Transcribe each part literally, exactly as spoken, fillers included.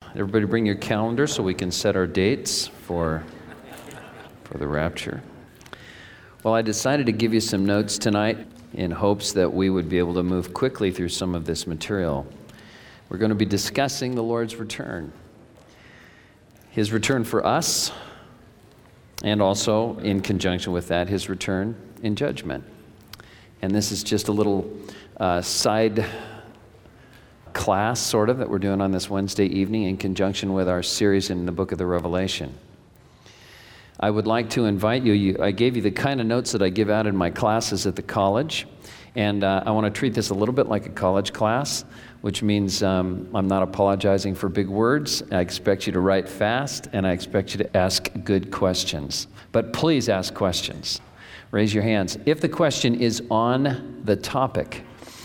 Everybody bring your calendar so we can set our dates for, for the rapture. Well, I decided to give you some notes tonight in hopes that we would be able to move quickly through some of this material. We're going to be discussing the Lord's return. His return for us, and also in conjunction with that, his return in judgment. And this is just a little uh, side class, sort of, that we're doing on this Wednesday evening in conjunction with our series in the book of the Revelation. I would like to invite you, you I gave you the kind of notes that I give out in my classes at the college, and uh, I want to treat this a little bit like a college class, which means um, I'm not apologizing for big words. I expect you to write fast, and I expect you to ask good questions. But please ask questions. Raise your hands. If the question is on the topic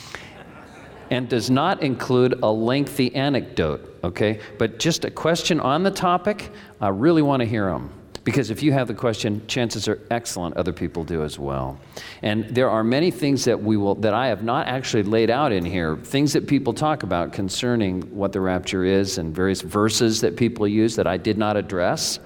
and does not include a lengthy anecdote, okay? But just a question on the topic, I really want to hear them. Because if you have the question, chances are excellent other people do as well. And there are many things that we will that I have not actually laid out in here, things that people talk about concerning what the rapture is and various verses that people use that I did not address.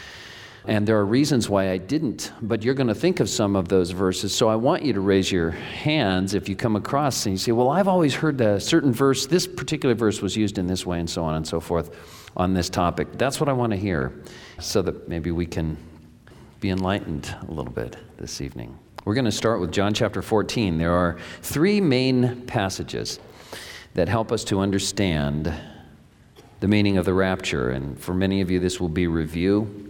And there are reasons why I didn't, but you're going to think of some of those verses. So I want you to raise your hands if you come across and you say, well, I've always heard a certain verse, this particular verse was used in this way, and so on and so forth on this topic. That's what I want to hear, so that maybe we can be enlightened a little bit this evening. We're going to start with John chapter fourteen. There are three main passages that help us to understand the meaning of the rapture. And for many of you, this will be review.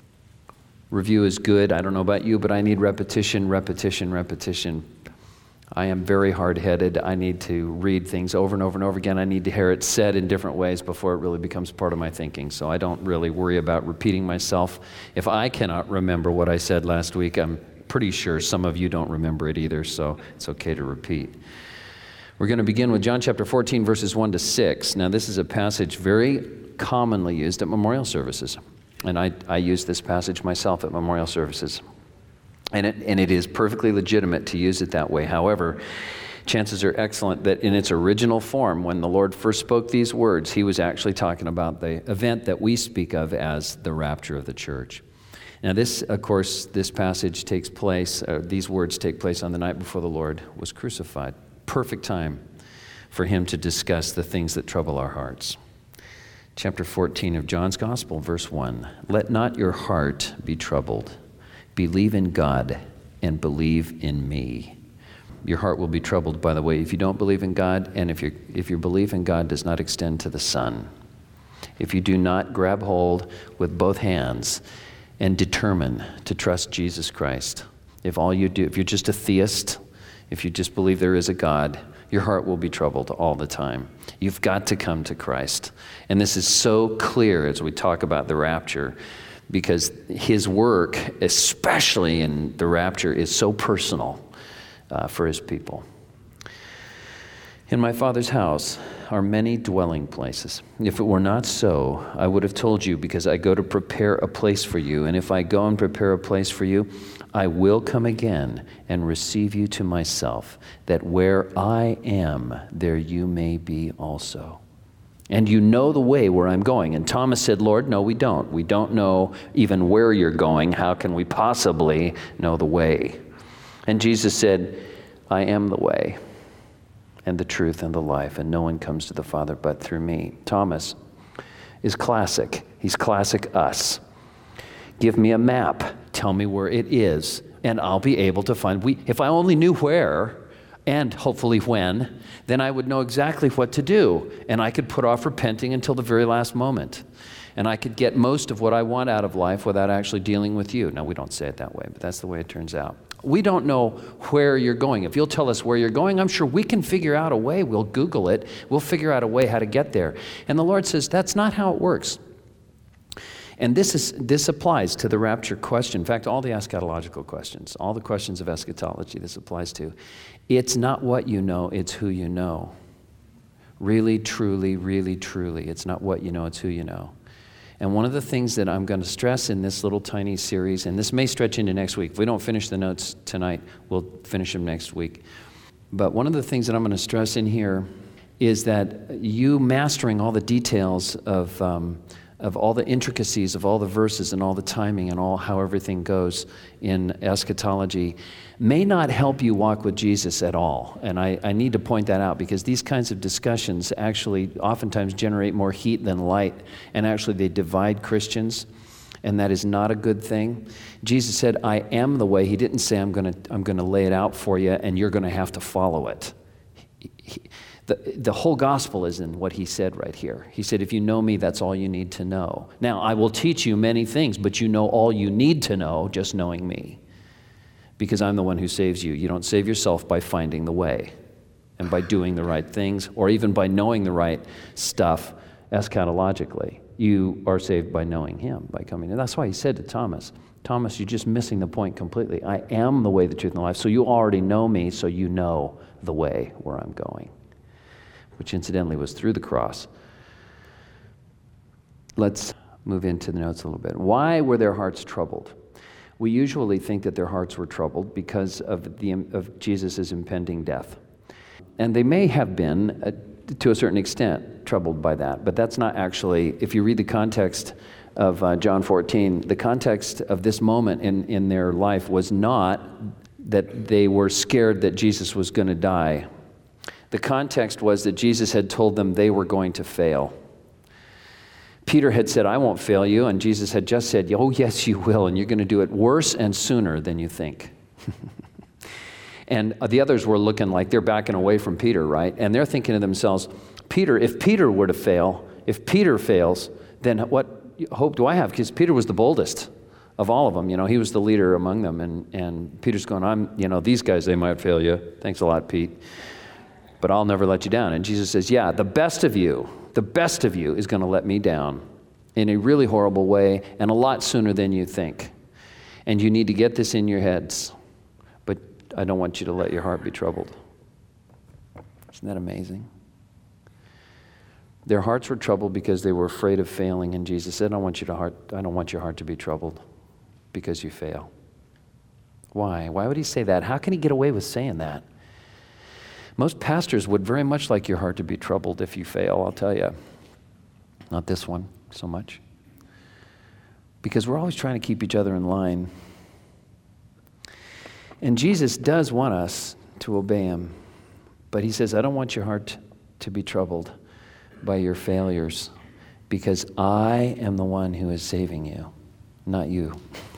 Review is good. I don't know about you, but I need repetition, repetition, repetition. I am very hard-headed. I need to read things over and over and over again. I need to hear it said in different ways before it really becomes part of my thinking. So I don't really worry about repeating myself. If I cannot remember what I said last week, I'm pretty sure some of you don't remember it either, so it's okay to repeat. We're going to begin with John chapter fourteen, verses one to six. Now, this is a passage very commonly used at memorial services. And I, I use this passage myself at memorial services. And it, and it is perfectly legitimate to use it that way. However, chances are excellent that in its original form, when the Lord first spoke these words, he was actually talking about the event that we speak of as the rapture of the church. Now this, of course, this passage takes place, uh, these words take place on the night before the Lord was crucified. Perfect time for him to discuss the things that trouble our hearts. Chapter fourteen of John's Gospel, verse one. Let not your heart be troubled. Believe in God and believe in me. Your heart will be troubled, by the way, if you don't believe in God, and if, your if your belief in God does not extend to the Son. If you do not grab hold with both hands and determine to trust Jesus Christ. If all you do, if you're just a theist, if you just believe there is a God, your heart will be troubled all the time. You've got to come to Christ. And this is so clear as we talk about the rapture, because his work, especially in the rapture, is so personal uh, for his people. In my Father's house are many dwelling places. If it were not so, I would have told you, because I go to prepare a place for you. And if I go and prepare a place for you, I will come again and receive you to myself, that where I am, there you may be also. And you know the way where I'm going. And Thomas said, Lord, no, we don't. We don't know even where you're going. How can we possibly know the way? And Jesus said, I am the way and the truth and the life, and no one comes to the Father but through me. Thomas is classic. He's classic us. Give me a map. Tell me where it is, and I'll be able to find. We, if I only knew where, and hopefully when, then I would know exactly what to do, and I could put off repenting until the very last moment. And I could get most of what I want out of life without actually dealing with you. Now, we don't say it that way, but that's the way it turns out. We don't know where you're going. If you'll tell us where you're going, I'm sure we can figure out a way. We'll Google it. We'll figure out a way how to get there. And the Lord says, that's not how it works. And this is this applies to the rapture question. In fact, all the eschatological questions, all the questions of eschatology, this applies to. It's not what you know, it's who you know. Really, truly, really, truly. It's not what you know, it's who you know. And one of the things that I'm going to stress in this little tiny series, and this may stretch into next week. If we don't finish the notes tonight, we'll finish them next week. But one of the things that I'm going to stress in here is that you mastering all the details of um, of all the intricacies of all the verses and all the timing and all how everything goes in eschatology may not help you walk with Jesus at all. And I, I need to point that out, because these kinds of discussions actually oftentimes generate more heat than light, and actually they divide Christians, and that is not a good thing. Jesus said, I am the way. He didn't say, I'm going to I'm going to lay it out for you and you're going to have to follow it. He, he, The, the whole gospel is in what he said right here. He said, if you know me, that's all you need to know. Now, I will teach you many things, but you know all you need to know just knowing me, because I'm the one who saves you. You don't save yourself by finding the way and by doing the right things, or even by knowing the right stuff eschatologically. You are saved by knowing him, by coming. And that's why he said to Thomas, Thomas, you're just missing the point completely. I am the way, the truth, and the life. So you already know me, so you know the way where I'm going, which incidentally was through the cross. Let's move into the notes a little bit. Why were their hearts troubled? We usually think that their hearts were troubled because of the of Jesus' impending death. And they may have been, uh, to a certain extent, troubled by that. But that's not actually, if you read the context of uh, John fourteen, the context of this moment in, in their life was not that they were scared that Jesus was going to die. The context was that Jesus had told them they were going to fail. Peter had said, I won't fail you, and Jesus had just said, oh, yes, you will, and you're going to do it worse and sooner than you think. And the others were looking like they're backing away from Peter, right? And they're thinking to themselves, Peter, if Peter were to fail, if Peter fails, then what hope do I have? Because Peter was the boldest of all of them. You know, he was the leader among them, and, and Peter's going, I'm, you know, these guys, they might fail you. Thanks a lot, Pete. But I'll never let you down. And Jesus says, yeah, the best of you, the best of you is going to let me down in a really horrible way and a lot sooner than you think. And you need to get this in your heads. But I don't want you to let your heart be troubled. Isn't that amazing? Their hearts were troubled because they were afraid of failing. And Jesus said, I don't want you to heart, I don't want your heart to be troubled because you fail. Why? Why would he say that? How can he get away with saying that? Most pastors would very much like your heart to be troubled if you fail, I'll tell you. Not this one so much. Because we're always trying to keep each other in line. And Jesus does want us to obey him. But he says, I don't want your heart to be troubled by your failures, because I am the one who is saving you, not you.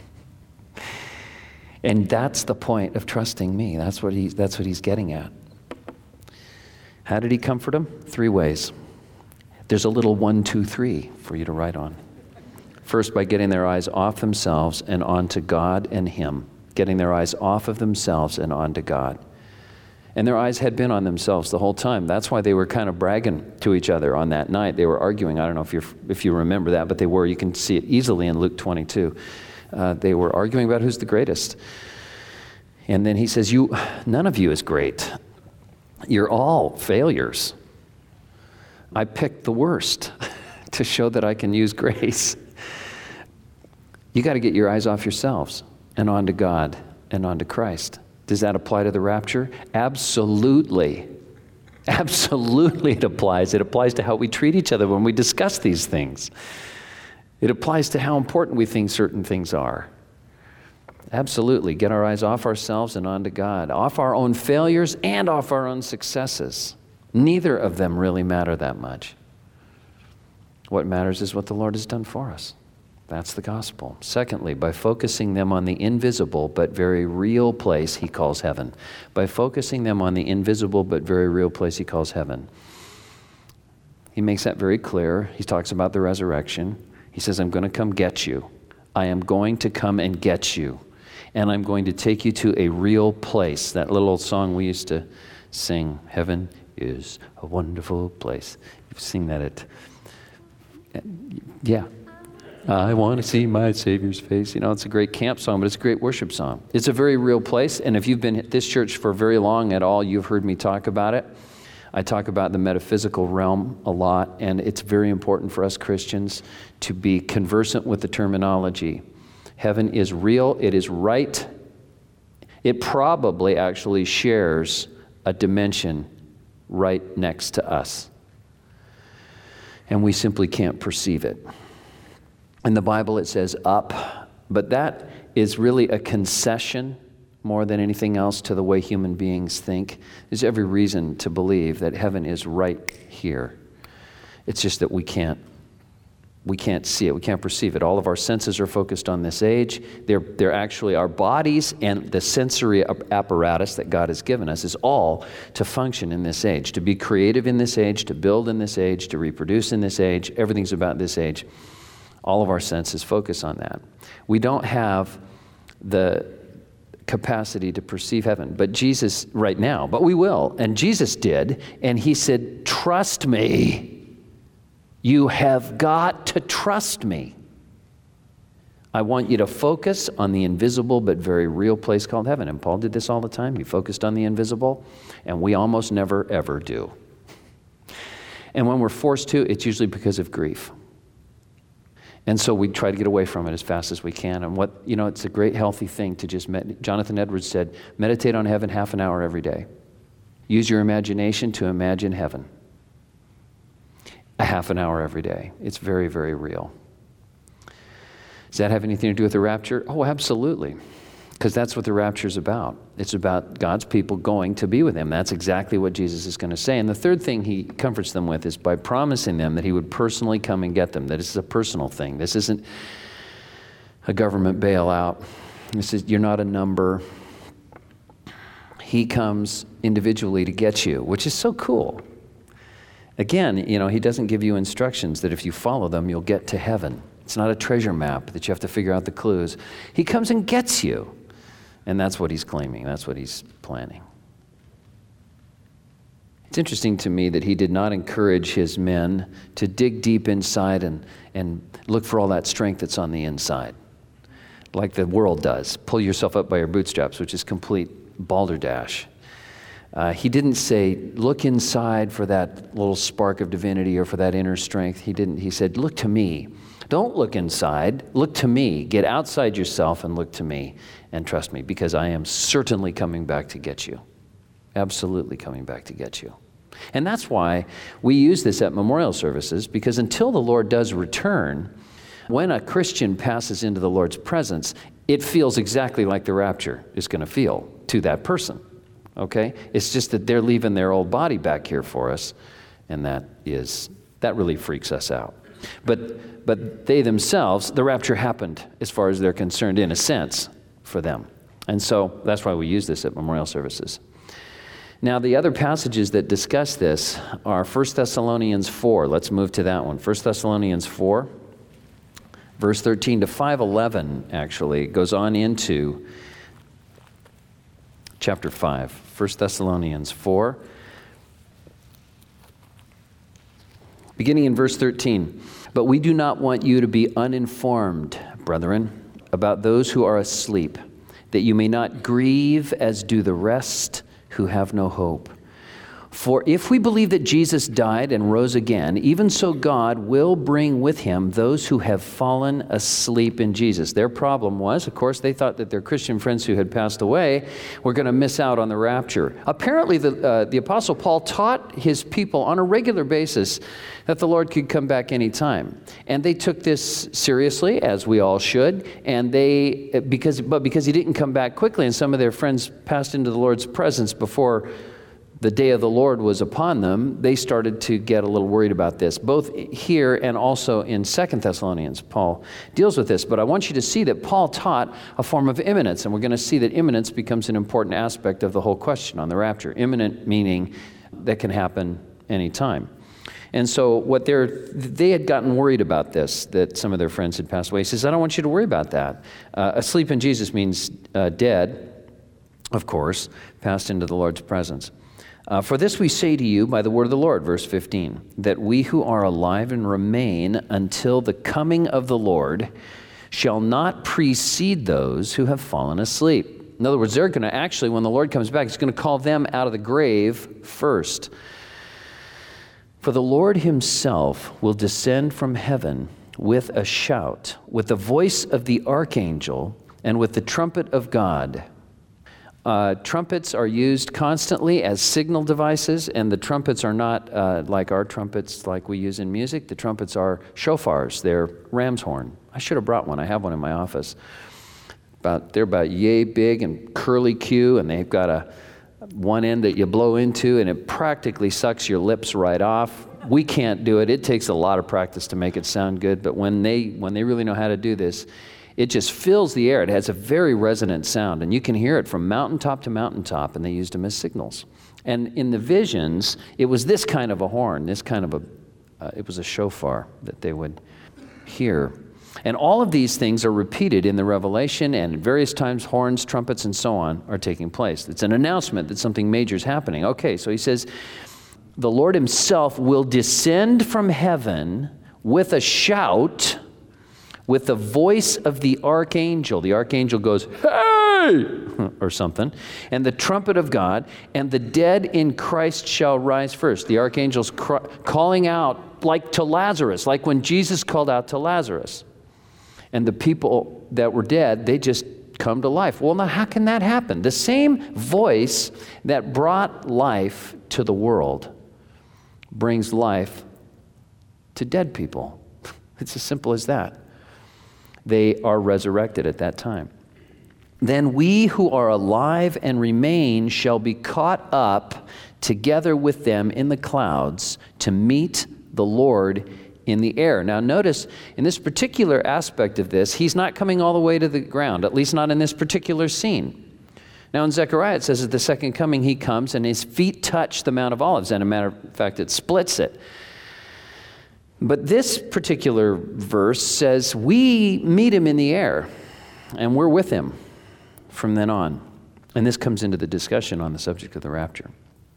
And that's the point of trusting me. That's what he's, that's what he's getting at. How did he comfort them? Three ways. There's a little one, two, three for you to write on. First, by getting their eyes off themselves and onto God and him. Getting their eyes off of themselves and onto God. And their eyes had been on themselves the whole time. That's why they were kind of bragging to each other on that night. They were arguing. I don't know if, you're, if you remember that, but they were. You can see it easily in Luke twenty-two. Uh, they were arguing about who's the greatest. And then he says, "You, none of you is great. You're all failures. I picked the worst to show that I can use grace." You got to get your eyes off yourselves and onto God and onto Christ. Does that apply to the rapture? Absolutely. Absolutely it applies. It applies to how we treat each other when we discuss these things. It applies to how important we think certain things are. Absolutely. Get our eyes off ourselves and onto God, off our own failures and off our own successes. Neither of them really matter that much. What matters is what the Lord has done for us. That's the gospel. Secondly, by focusing them on the invisible but very real place he calls heaven. By focusing them on the invisible but very real place he calls heaven. He makes that very clear. He talks about the resurrection. He says, I'm going to come get you. I am going to come and get you. And I'm going to take you to a real place. That little old song we used to sing, Heaven is a Wonderful Place. You sing that at, yeah. I want to see my Savior's face. You know, it's a great camp song, but it's a great worship song. It's a very real place, and if you've been at this church for very long at all, you've heard me talk about it. I talk about the metaphysical realm a lot, and it's very important for us Christians to be conversant with the terminology. Heaven is real. It is right. It probably actually shares a dimension right next to us. And we simply can't perceive it. In the Bible it says up, but that is really a concession more than anything else to the way human beings think. There's every reason to believe that heaven is right here. It's just that we can't we can't see it, we can't perceive it. All of our senses are focused on this age. They're, they're actually our bodies, and the sensory apparatus that God has given us is all to function in this age, to be creative in this age, to build in this age, to reproduce in this age. Everything's about this age. All of our senses focus on that. We don't have the capacity to perceive heaven, but Jesus right now, but we will. And Jesus did, and he said, trust me. You have got to trust me. I want you to focus on the invisible but very real place called heaven. And Paul did this all the time. He focused on the invisible, and we almost never, ever do. And when we're forced to, it's usually because of grief. And so we try to get away from it as fast as we can. And what, you know, it's a great healthy thing to just, med- Jonathan Edwards said, meditate on heaven half an hour every day. Use your imagination to imagine heaven. A half an hour every day. It's very, very real. Does that have anything to do with the rapture? Oh, absolutely. Because that's what the rapture is about. It's about God's people going to be with him. That's exactly what Jesus is going to say. And the third thing he comforts them with is by promising them that he would personally come and get them, that this is a personal thing. This isn't a government bailout. This is, you're not a number. He comes individually to get you, which is so cool. Again, you know, he doesn't give you instructions that if you follow them, you'll get to heaven. It's not a treasure map that you have to figure out the clues. He comes and gets you. And that's what he's claiming. That's what he's planning. It's interesting to me that he did not encourage his men to dig deep inside and, and look for all that strength that's on the inside, like the world does. Pull yourself up by your bootstraps, which is complete balderdash. Uh, he didn't say, look inside for that little spark of divinity or for that inner strength. He didn't. He said, look to me. Don't look inside. Look to me. Get outside yourself and look to me and trust me, because I am certainly coming back to get you. Absolutely coming back to get you. And that's why we use this at memorial services, because until the Lord does return, when a Christian passes into the Lord's presence, it feels exactly like the rapture is going to feel to that person. Okay? It's just that they're leaving their old body back here for us, and that is, that really freaks us out. But but they themselves, the rapture happened as far as they're concerned, in a sense, for them. And so that's why we use this at memorial services. Now, the other passages that discuss this are First Thessalonians four. Let's move to that one. First Thessalonians four, verse thirteen to five eleven, actually, goes on into chapter five. First Thessalonians four, beginning in verse thirteen. But we do not want you to be uninformed, brethren, about those who are asleep, that you may not grieve as do the rest who have no hope. For if we believe that Jesus died and rose again, even so God will bring with him those who have fallen asleep in Jesus. Their problem was, of course, they thought that their Christian friends who had passed away were going to miss out on the rapture. Apparently, the, uh, the Apostle Paul taught his people on a regular basis that the Lord could come back anytime. And they took this seriously, as we all should, and they, because, but because he didn't come back quickly, and some of their friends passed into the Lord's presence before the day of the Lord was upon them, they started to get a little worried about this. Both here and also in Second Thessalonians, Paul deals with this. But I want you to see that Paul taught a form of imminence, and we're going to see that imminence becomes an important aspect of the whole question on the rapture. Imminent meaning that can happen anytime. And so what they're, they had gotten worried about this, that some of their friends had passed away. He says, I don't want you to worry about that. Uh, asleep in Jesus means uh, dead, of course, passed into the Lord's presence. Uh, For this we say to you by the word of the Lord, verse fifteen, that we who are alive and remain until the coming of the Lord shall not precede those who have fallen asleep. In other words, they're going to actually, when the Lord comes back, he's going to call them out of the grave first. For the Lord himself will descend from heaven with a shout, with the voice of the archangel, and with the trumpet of God. Uh, trumpets are used constantly as signal devices, and the trumpets are not uh, like our trumpets like we use in music. The trumpets are shofars. They're ram's horn. I should have brought one. I have one in my office. About They're about yay big and curly Q, and they've got a one end that you blow into, and it practically sucks your lips right off. We can't do it. It takes a lot of practice to make it sound good, but when they when they really know how to do this, it just fills the air. It has a very resonant sound, and you can hear it from mountaintop to mountaintop, and they used them as signals. And in the visions, it was this kind of a horn, this kind of a, uh, it was a shofar that they would hear. And all of these things are repeated in the Revelation, and at various times horns, trumpets, and so on are taking place. It's an announcement that something major is happening. Okay, so he says, the Lord himself will descend from heaven with a shout, with the voice of the archangel. The archangel goes, hey, or something, and the trumpet of God, and the dead in Christ shall rise first. The archangel's cr- calling out like to Lazarus, like when Jesus called out to Lazarus. And the people that were dead, they just come to life. Well, now how can that happen? The same voice that brought life to the world brings life to dead people. It's as simple as that. They are resurrected at that time. Then we who are alive and remain shall be caught up together with them in the clouds to meet the Lord in the air. Now notice, in this particular aspect of this, he's not coming all the way to the ground, at least not in this particular scene. Now in Zechariah it says at the second coming he comes and his feet touch the Mount of Olives, and a matter of fact it splits it. But this particular verse says we meet him in the air, and we're with him from then on. And this comes into the discussion on the subject of the rapture.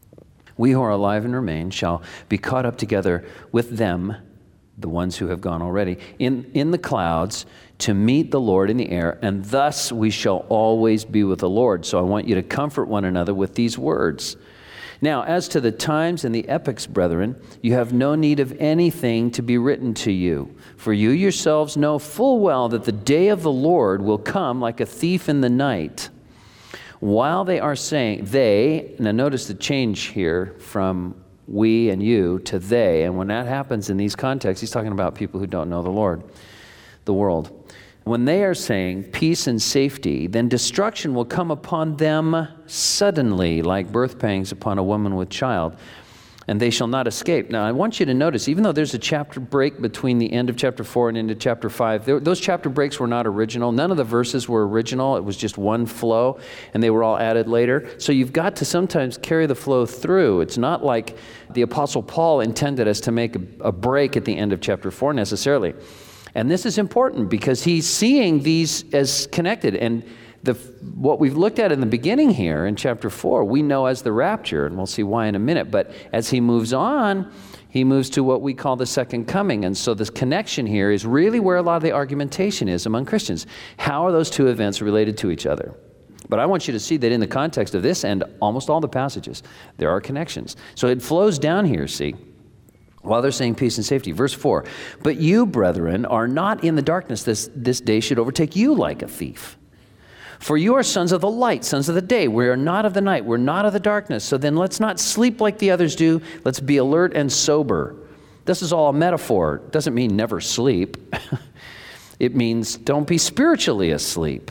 We who are alive and remain shall be caught up together with them, the ones who have gone already, in, in the clouds to meet the Lord in the air, and thus we shall always be with the Lord. So I want you to comfort one another with these words. Now, as to the times and the epochs, brethren, you have no need of anything to be written to you. For you yourselves know full well that the day of the Lord will come like a thief in the night. While they are saying, they, now notice the change here from we and you to they. And when that happens in these contexts, he's talking about people who don't know the Lord, the world. When they are saying peace and safety, then destruction will come upon them suddenly, like birth pangs upon a woman with child, and they shall not escape. Now, I want you to notice, even though there's a chapter break between the end of chapter four and into chapter five, there, those chapter breaks were not original. None of the verses were original. It was just one flow, and they were all added later. So you've got to sometimes carry the flow through. It's not like the Apostle Paul intended us to make a, a break at the end of chapter four necessarily. And this is important because he's seeing these as connected. And the what we've looked at in the beginning here in chapter four, we know as the rapture, and we'll see why in a minute. But as he moves on, he moves to what we call the second coming. And so this connection here is really where a lot of the argumentation is among Christians. How are those two events related to each other? But I want you to see that in the context of this and almost all the passages, there are connections. So it flows down here, see, while they're saying peace and safety. Verse four, but you, brethren, are not in the darkness. This, this day should overtake you like a thief. For you are sons of the light, sons of the day. We are not of the night. We're not of the darkness. So then let's not sleep like the others do. Let's be alert and sober. This is all a metaphor. It doesn't mean never sleep. It means don't be spiritually asleep,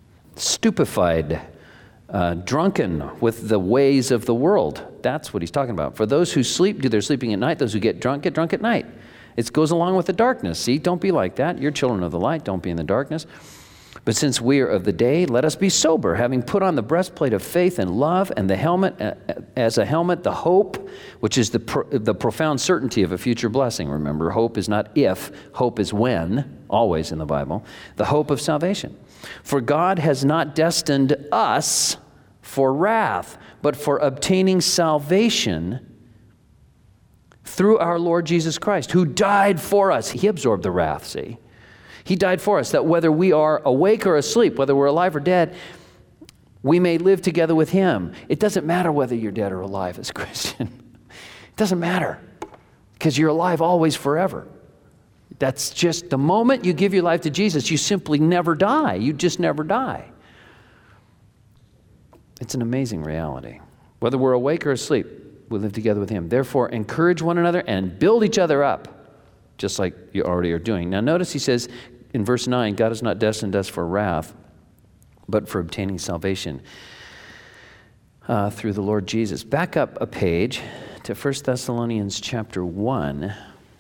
stupefied, uh, drunken with the ways of the world. That's what he's talking about. For those who sleep, do their sleeping at night. Those who get drunk, get drunk at night. It goes along with the darkness. See, don't be like that. You're children of the light. Don't be in the darkness. But since we are of the day, let us be sober, having put on the breastplate of faith and love, and the helmet, as a helmet, the hope, which is the pro, the profound certainty of a future blessing. Remember, hope is not if, hope is when, always in the Bible. The hope of salvation. For God has not destined us for wrath, but for obtaining salvation through our Lord Jesus Christ, who died for us. He absorbed the wrath, see? He died for us, that whether we are awake or asleep, whether we're alive or dead, we may live together with him. It doesn't matter whether you're dead or alive as a Christian. It doesn't matter, because you're alive always forever. That's just the moment you give your life to Jesus, you simply never die. You just never die. It's an amazing reality. Whether we're awake or asleep, we live together with him. Therefore, encourage one another and build each other up, just like you already are doing. Now notice he says in verse nine, God has not destined us for wrath, but for obtaining salvation uh, through the Lord Jesus. Back up a page to First Thessalonians chapter one,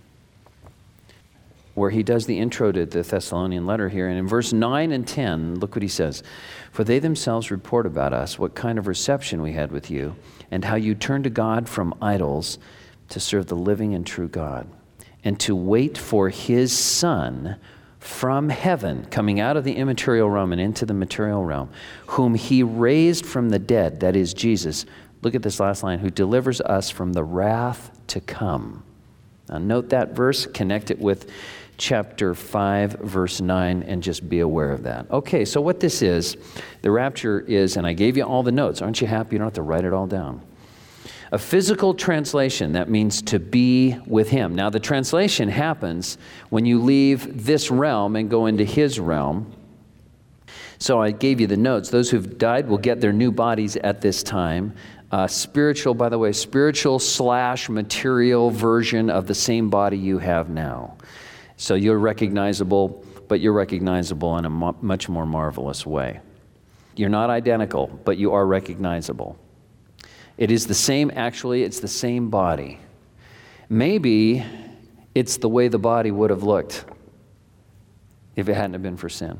where he does the intro to the Thessalonian letter here. And in verse nine and ten, look what he says. For they themselves report about us what kind of reception we had with you, and how you turned to God from idols to serve the living and true God, and to wait for his Son from heaven, coming out of the immaterial realm and into the material realm, whom he raised from the dead, that is Jesus. Look at this last line, who delivers us from the wrath to come. Now note that verse, connect it with chapter five, verse nine, and just be aware of that. Okay, so what this is, the rapture is, and I gave you all the notes. Aren't you happy? You don't have to write it all down. A physical translation, that means to be with him. Now, the translation happens when you leave this realm and go into his realm. So I gave you the notes. Those who've died will get their new bodies at this time. Uh, spiritual, by the way, spiritual slash material version of the same body you have now. So you're recognizable, but you're recognizable in a mo- much more marvelous way. You're not identical, but you are recognizable. It is the same, actually, it's the same body. Maybe it's the way the body would have looked if it hadn't have been for sin.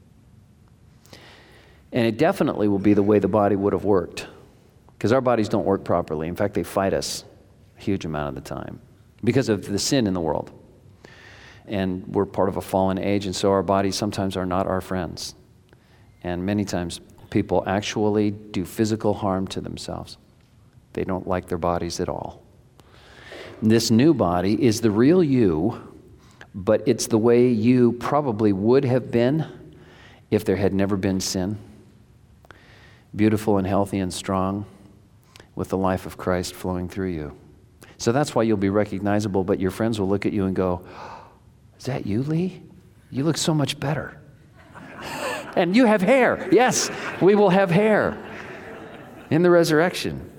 And it definitely will be the way the body would have worked, because our bodies don't work properly. In fact, they fight us a huge amount of the time because of the sin in the world. And we're part of a fallen age, and so our bodies sometimes are not our friends. And many times people actually do physical harm to themselves. They don't like their bodies at all. This new body is the real you, but it's the way you probably would have been if there had never been sin. Beautiful and healthy and strong, with the life of Christ flowing through you. So that's why you'll be recognizable, but your friends will look at you and go, is that you, Lee? You look so much better. And you have hair. Yes, we will have hair in the resurrection.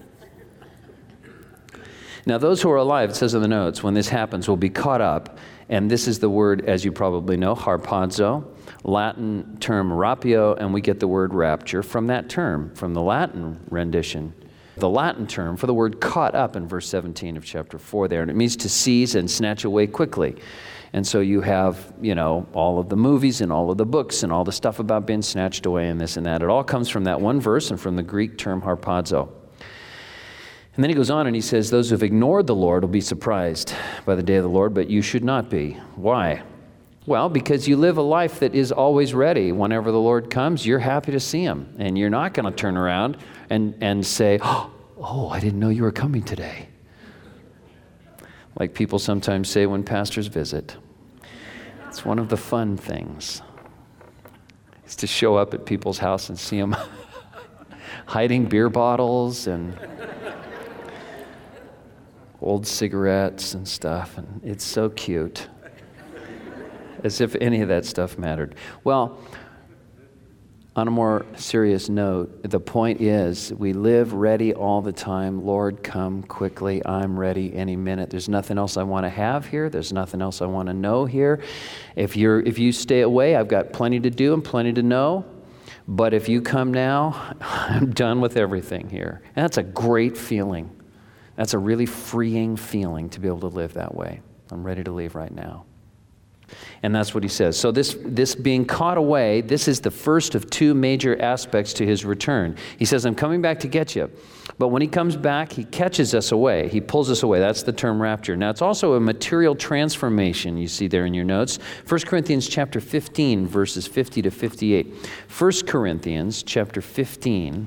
Now, those who are alive, it says in the notes, when this happens, will be caught up. And this is the word, as you probably know, harpazo, Latin term rapio, and we get the word rapture from that term, from the Latin rendition. The Latin term for the word caught up in verse seventeen of chapter four there. And it means to seize and snatch away quickly. And so you have, you know, all of the movies and all of the books and all the stuff about being snatched away and this and that. It all comes from that one verse and from the Greek term harpazo. And then he goes on and he says, those who have ignored the Lord will be surprised by the day of the Lord, but you should not be. Why? Well, because you live a life that is always ready. Whenever the Lord comes, you're happy to see him. And you're not going to turn around and, and say, oh, I didn't know you were coming today. Like people sometimes say when pastors visit. It's one of the fun things. Is to show up at people's house and see them hiding beer bottles and old cigarettes and stuff. And it's so cute. As if any of that stuff mattered. Well, on a more serious note, the point is we live ready all the time. Lord, come quickly. I'm ready any minute. There's nothing else I want to have here. There's nothing else I want to know here. If you're, if you stay away, I've got plenty to do and plenty to know. But if you come now, I'm done with everything here. And that's a great feeling. That's a really freeing feeling to be able to live that way. I'm ready to leave right now. And that's what he says. So this, this being caught away, this is the first of two major aspects to his return. He says, I'm coming back to get you. But when he comes back, he catches us away. He pulls us away. That's the term rapture. Now, it's also a material transformation you see there in your notes. First Corinthians chapter fifteen, verses fifty to fifty-eight. First Corinthians chapter fifteen.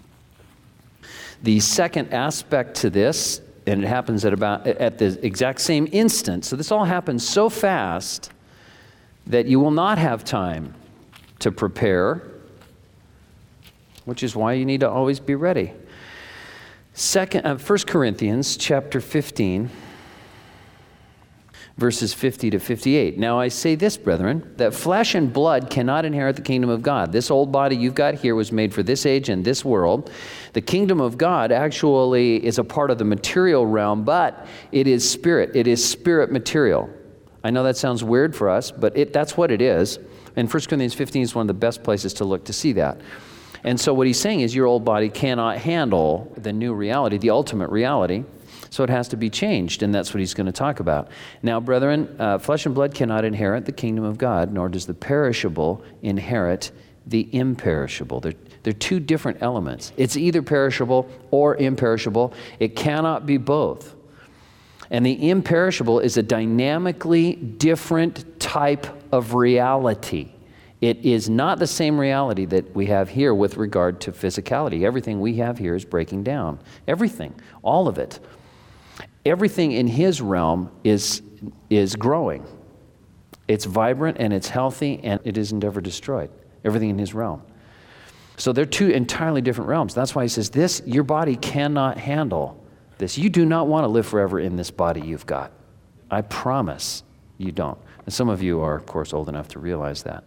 The second aspect to this, and it happens at about at the exact same instant. So this all happens so fast that you will not have time to prepare, which is why you need to always be ready. Second, uh, First Corinthians chapter fifteen, verses fifty to fifty-eight. Now I say this, brethren, that flesh and blood cannot inherit the kingdom of God. This old body you've got here was made for this age and this world. The kingdom of God actually is a part of the material realm, but it is spirit. It is spirit material. I know that sounds weird for us, but it, that's what it is. And First Corinthians fifteen is one of the best places to look to see that. And so what he's saying is your old body cannot handle the new reality, the ultimate reality. So it has to be changed, and that's what he's going to talk about. Now, brethren, uh, flesh and blood cannot inherit the kingdom of God, nor does the perishable inherit the imperishable. They're, they're two different elements. It's either perishable or imperishable. It cannot be both. And the imperishable is a dynamically different type of reality. It is not the same reality that we have here with regard to physicality. Everything we have here is breaking down. Everything, all of it. Everything in his realm is, is growing. It's vibrant and it's healthy and it isn't ever destroyed. Everything in his realm. So they're two entirely different realms. That's why he says this, your body cannot handle this. You do not want to live forever in this body you've got. I promise you don't. And some of you are, of course, old enough to realize that.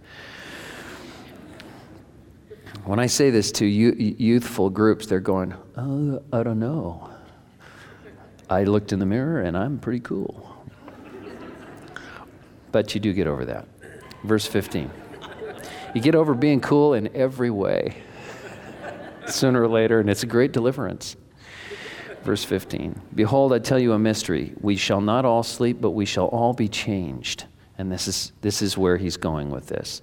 When I say this to youthful groups, they're going, oh, I don't know. I looked in the mirror and I'm pretty cool. But you do get over that. Verse fifteen. You get over being cool in every way. Sooner or later, and it's a great deliverance. Verse fifteen. Behold, I tell you a mystery. We shall not all sleep, but we shall all be changed. And this is this is where he's going with this.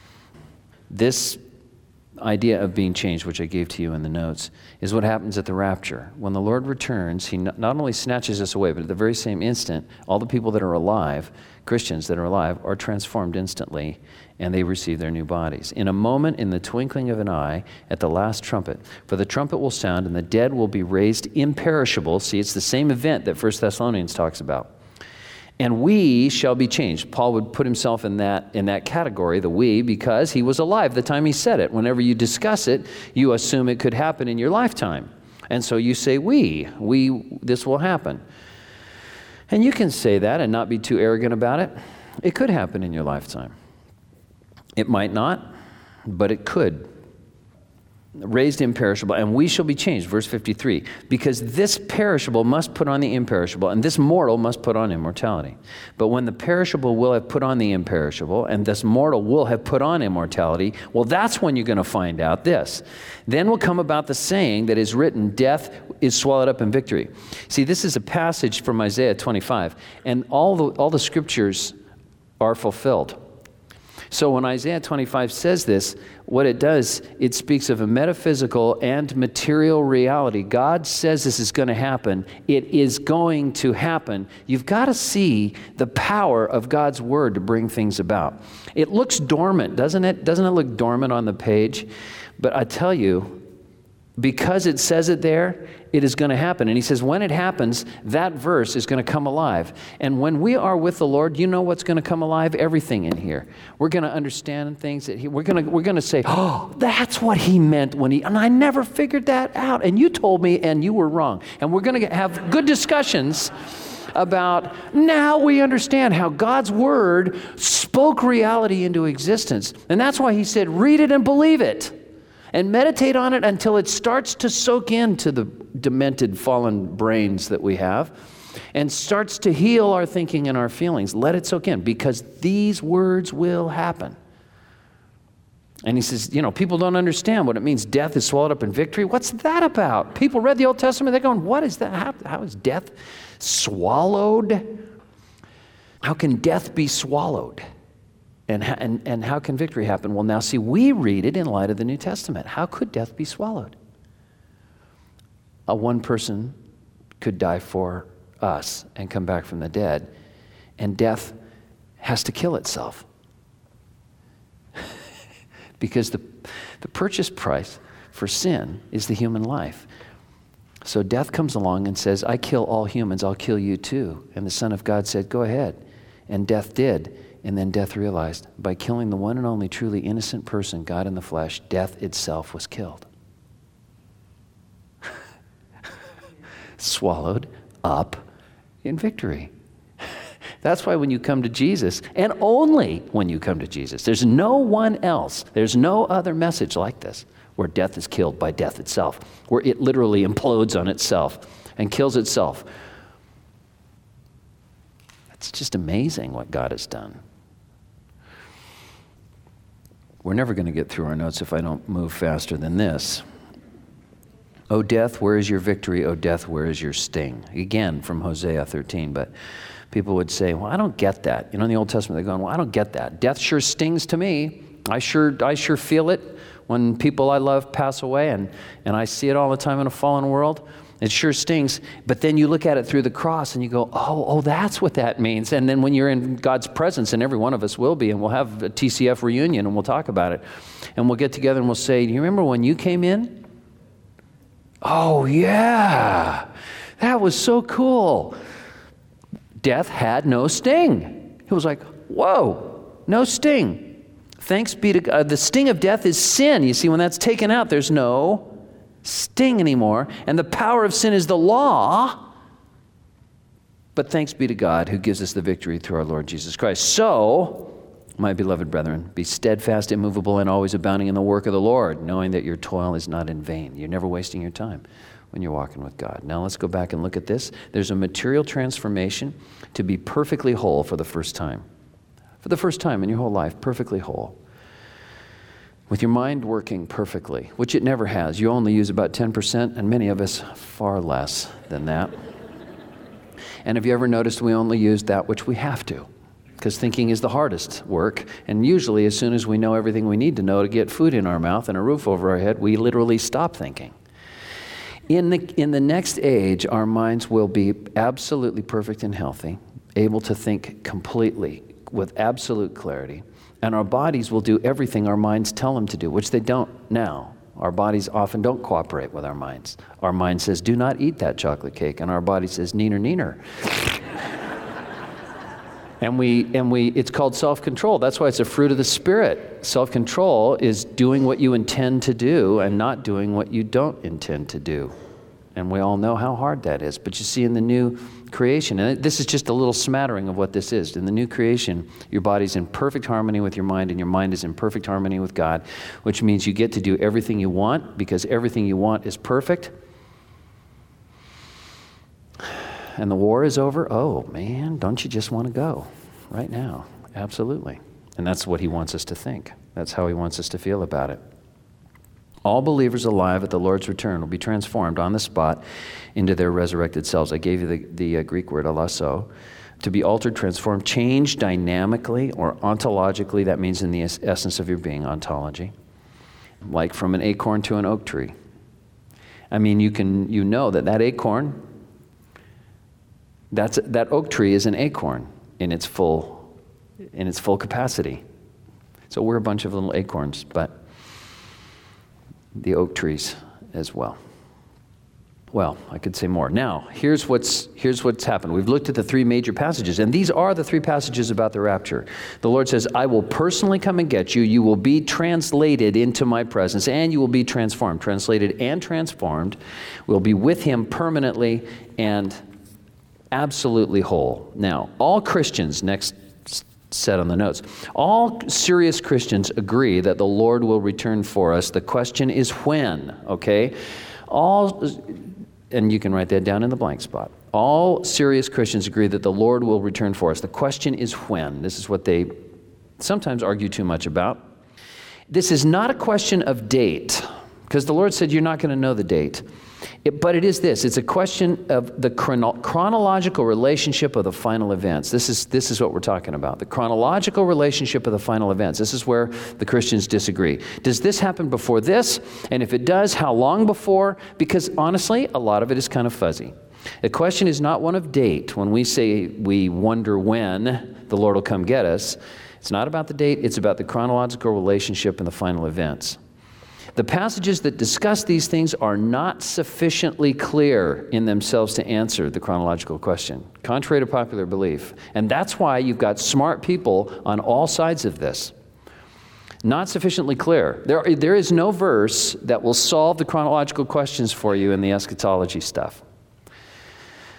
This idea of being changed, which I gave to you in the notes, is what happens at the rapture. When the Lord returns, he not only snatches us away, but at the very same instant, all the people that are alive, Christians that are alive, are transformed instantly, and they receive their new bodies. In a moment, in the twinkling of an eye, at the last trumpet, for the trumpet will sound, and the dead will be raised imperishable. See, it's the same event that First Thessalonians talks about. And we shall be changed. Paul would put himself in that in that category, the we, because he was alive the time he said it. Whenever you discuss it, you assume it could happen in your lifetime. And so you say, we, we, this will happen. And you can say that and not be too arrogant about it. It could happen in your lifetime. It might not, but it could. Raised imperishable, and we shall be changed. Verse fifty-three, because this perishable must put on the imperishable, and this mortal must put on immortality. But when the perishable will have put on the imperishable, and this mortal will have put on immortality, well, that's when you're going to find out this. Then will come about the saying that is written, death is swallowed up in victory. See, this is a passage from Isaiah twenty-five, and all the, all the scriptures are fulfilled. So when Isaiah twenty-five says this, what it does, it speaks of a metaphysical and material reality. God says this is going to happen. It is going to happen. You've got to see the power of God's word to bring things about. It looks dormant, doesn't it? Doesn't it look dormant on the page? But I tell you, because it says it there, it is going to happen. And he says, when it happens, that verse is going to come alive. And when we are with the Lord, you know what's going to come alive? Everything in here. We're going to understand things that he, we're going to, we're going to say, oh, that's what he meant when he, and I never figured that out. And you told me, and you were wrong. And we're going to have good discussions about now we understand how God's word spoke reality into existence. And that's why he said, read it and believe it. And meditate on it until it starts to soak into the demented, fallen brains that we have and starts to heal our thinking and our feelings. Let it soak in, because these words will happen. And he says, you know, people don't understand what it means death is swallowed up in victory. What's that about? People read the Old Testament, they're going, what is that? How, how is death swallowed? How can death be swallowed? And, and, and how can victory happen? Well, now see, we read it in light of the New Testament. How could death be swallowed? A one person could die for us and come back from the dead, and death has to kill itself. Because the, the purchase price for sin is the human life. So death comes along and says, I kill all humans, I'll kill you too. And the Son of God said, go ahead. And death did. And then death realized, by killing the one and only truly innocent person, God in the flesh, death itself was killed. Swallowed up in victory. That's why when you come to Jesus, and only when you come to Jesus, there's no one else, there's no other message like this, where death is killed by death itself, where it literally implodes on itself and kills itself. It's just amazing what God has done. We're never going to get through our notes if I don't move faster than this. O death, where is your victory? O death, where is your sting? Again, from Hosea thirteen, but people would say, well, I don't get that. You know, in the Old Testament, they're going, well, I don't get that. Death sure stings to me. I sure I sure feel it when people I love pass away, and, and I see it all the time in a fallen world. It sure stings. But then you look at it through the cross and you go, oh, oh, that's what that means. And then when you're in God's presence, and every one of us will be, and we'll have a T C F reunion and we'll talk about it. And we'll get together and we'll say, do you remember when you came in? Oh, yeah. That was so cool. Death had no sting. It was like, whoa, no sting. Thanks be to God. The sting of death is sin. You see, when that's taken out, there's no sting anymore. And the power of sin is the law. But thanks be to God who gives us the victory through our Lord Jesus Christ. So, my beloved brethren, be steadfast, immovable, and always abounding in the work of the Lord, knowing that your toil is not in vain. You're never wasting your time when you're walking with God. Now let's go back and look at this. There's a material transformation to be perfectly whole for the first time. For the first time in your whole life, perfectly whole. With your mind working perfectly, which it never has. You only use about ten percent, and many of us far less than that. And have you ever noticed we only use that which we have to? Because thinking is the hardest work, and usually as soon as we know everything we need to know to get food in our mouth and a roof over our head, we literally stop thinking. In the, in the next age, our minds will be absolutely perfect and healthy, able to think completely with absolute clarity, and our bodies will do everything our minds tell them to do, which they don't now. Our bodies often don't cooperate with our minds. Our mind says, do not eat that chocolate cake, and our body says, neener, neener. And we, and we, it's called self-control. That's why it's a fruit of the Spirit. Self-control is doing what you intend to do and not doing what you don't intend to do. And we all know how hard that is. But you see, in the new creation, and this is just a little smattering of what this is. In the new creation, your body's in perfect harmony with your mind, and your mind is in perfect harmony with God, which means you get to do everything you want, because everything you want is perfect. And the war is over. Oh, man, don't you just want to go right now? Absolutely. And that's what he wants us to think. That's how he wants us to feel about it. All believers alive at the Lord's return will be transformed on the spot into their resurrected selves. I gave you the, the uh, Greek word alasso. To be altered, transformed, changed dynamically or ontologically. That means in the es- essence of your being, ontology. Like from an acorn to an oak tree. I mean, you can you know that that acorn, that's that oak tree is an acorn in its full in its full capacity. So we're a bunch of little acorns, but the oak trees as well. Well, I could say more. Now, here's what's here's what's happened. We've looked at the three major passages, and these are the three passages about the rapture. The Lord says, I will personally come and get you. You will be translated into my presence, and you will be transformed. Translated and transformed. We'll be with him permanently and absolutely whole. Now, all Christians, next set on the notes, all serious Christians agree that the Lord will return for us. The question is when, okay? All, and you can write that down in the blank spot. All serious Christians agree that the Lord will return for us. The question is when. This is what they sometimes argue too much about. This is not a question of date, because the Lord said you're not going to know the date. It, but it is this. It's a question of the chrono- chronological relationship of the final events. This is, this is what we're talking about. The chronological relationship of the final events. This is where the Christians disagree. Does this happen before this? And if it does, how long before? Because honestly, a lot of it is kind of fuzzy. The question is not one of date. When we say we wonder when the Lord will come get us, it's not about the date. It's about the chronological relationship and the final events. The passages that discuss these things are not sufficiently clear in themselves to answer the chronological question, contrary to popular belief. And that's why you've got smart people on all sides of this. Not sufficiently clear. There, there is no verse that will solve the chronological questions for you in the eschatology stuff.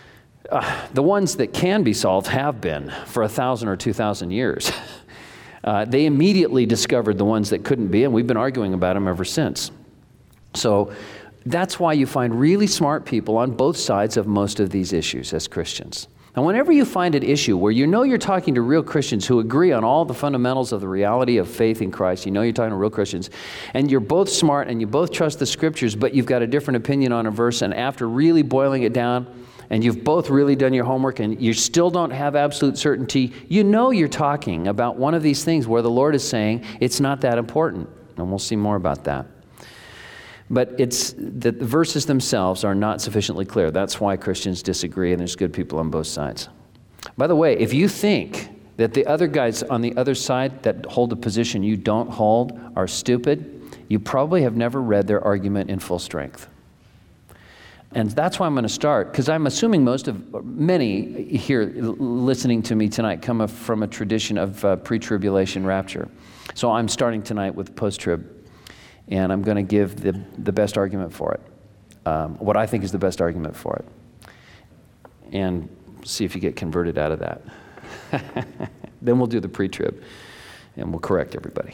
uh, the ones that can be solved have been for a thousand or two thousand years. Uh, they immediately discovered the ones that couldn't be, and we've been arguing about them ever since. So that's why you find really smart people on both sides of most of these issues as Christians. And whenever you find an issue where you know you're talking to real Christians who agree on all the fundamentals of the reality of faith in Christ, you know you're talking to real Christians, and you're both smart and you both trust the Scriptures, but you've got a different opinion on a verse, and after really boiling it down, and you've both really done your homework and you still don't have absolute certainty, you know you're talking about one of these things where the Lord is saying it's not that important. And we'll see more about that. But it's that the verses themselves are not sufficiently clear. That's why Christians disagree, and there's good people on both sides. By the way, if you think that the other guys on the other side that hold a position you don't hold are stupid, you probably have never read their argument in full strength. And that's why I'm going to start, because I'm assuming most of, many here listening to me tonight come from a tradition of uh, pre-tribulation rapture. So I'm starting tonight with post-trib, and I'm going to give the, the best argument for it, um, what I think is the best argument for it, and see if you get converted out of that. Then we'll do the pre-trib, and we'll correct everybody.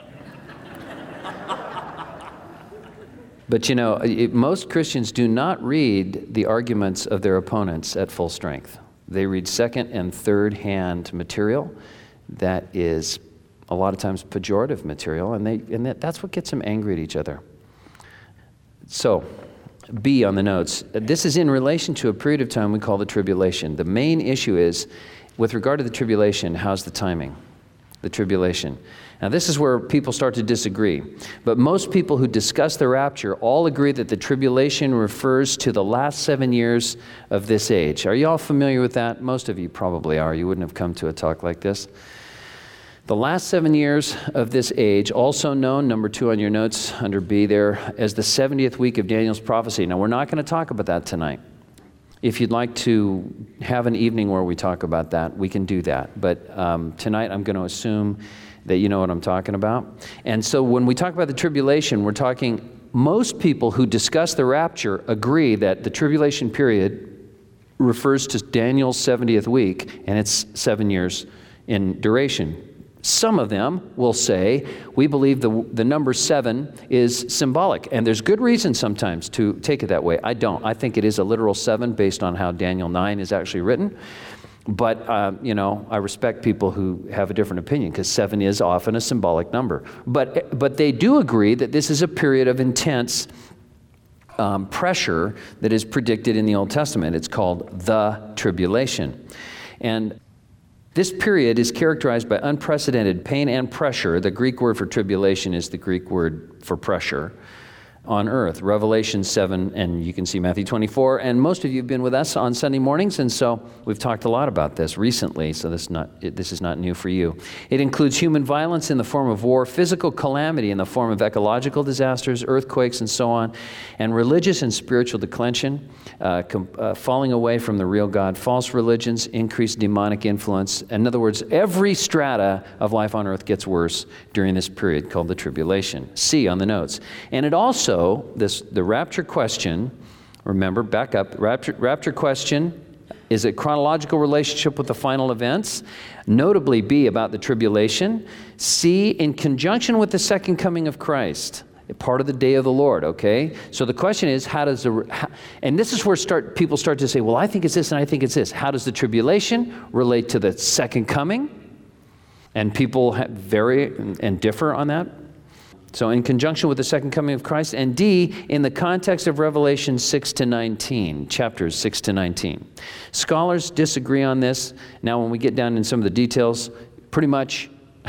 But you know, it, most Christians do not read the arguments of their opponents at full strength. They read second and third hand material that is a lot of times pejorative material, and they and that, that's what gets them angry at each other. So, B on the notes. This is in relation to a period of time we call the tribulation. The main issue is, with regard to the tribulation, how's the timing? The tribulation. Now, this is where people start to disagree. But most people who discuss the rapture all agree that the tribulation refers to the last seven years of this age. Are you all familiar with that? Most of you probably are. You wouldn't have come to a talk like this. The last seven years of this age, also known, number two on your notes under B there, as the seventieth week of Daniel's prophecy. Now, we're not going to talk about that tonight. If you'd like to have an evening where we talk about that, we can do that. But um, tonight I'm going to assume that you know what I'm talking about. And so when we talk about the tribulation, we're talking, most people who discuss the rapture agree that the tribulation period refers to Daniel's seventieth week, and it's seven years in duration. Some of them will say, we believe the, the number seven is symbolic. And there's good reason sometimes to take it that way. I don't. I think it is a literal seven based on how Daniel nine is actually written. But, uh, you know, I respect people who have a different opinion, because seven is often a symbolic number. But, but they do agree that this is a period of intense um, pressure that is predicted in the Old Testament. It's called the tribulation. And this period is characterized by unprecedented pain and pressure. The Greek word for tribulation is the Greek word for pressure on earth. Revelation seven, and you can see Matthew twenty-four. And most of you have been with us on Sunday mornings, and so we've talked a lot about this recently, so this is not, this is not new for you. It includes human violence in the form of war, physical calamity in the form of ecological disasters, earthquakes, and so on, and religious and spiritual declension, uh, com- uh, falling away from the real God, false religions, increased demonic influence. In other words, every strata of life on earth gets worse during this period called the tribulation. C on the notes. And it also So this the rapture question, remember, back up, rapture, rapture question is a chronological relationship with the final events, notably B, about the tribulation, C, in conjunction with the second coming of Christ, part of the day of the Lord, okay? So the question is, how does the, how, and this is where start people start to say, well, I think it's this and I think it's this. How does the tribulation relate to the second coming? And people have vary and differ on that. So in conjunction with the second coming of Christ, and D, in the context of Revelation six to nineteen, chapters six to nineteen. Scholars disagree on this. Now, when we get down in some of the details, pretty much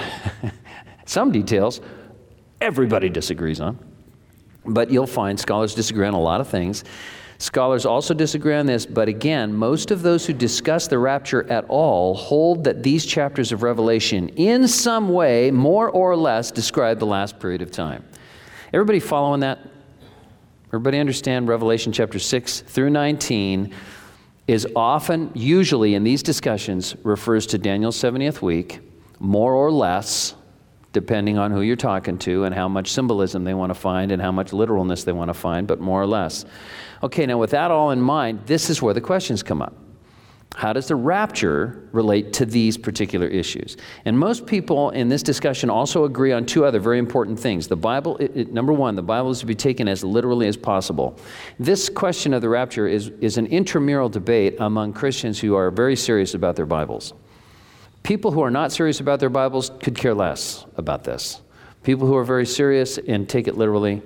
some details, everybody disagrees on. But you'll find scholars disagree on a lot of things. Scholars also disagree on this, but again, most of those who discuss the rapture at all hold that these chapters of Revelation in some way, more or less, describe the last period of time. Everybody following that? Everybody understand Revelation chapter six through nineteen is often, usually in these discussions, refers to Daniel's seventieth week, more or less, depending on who you're talking to and how much symbolism they want to find and how much literalness they want to find, but more or less. Okay, now with that all in mind, this is where the questions come up. How does the rapture relate to these particular issues? And most people in this discussion also agree on two other very important things. The Bible, it, it, number one, the Bible is to be taken as literally as possible. This question of the rapture is, is an intramural debate among Christians who are very serious about their Bibles. People who are not serious about their Bibles could care less about this. People who are very serious and take it literally,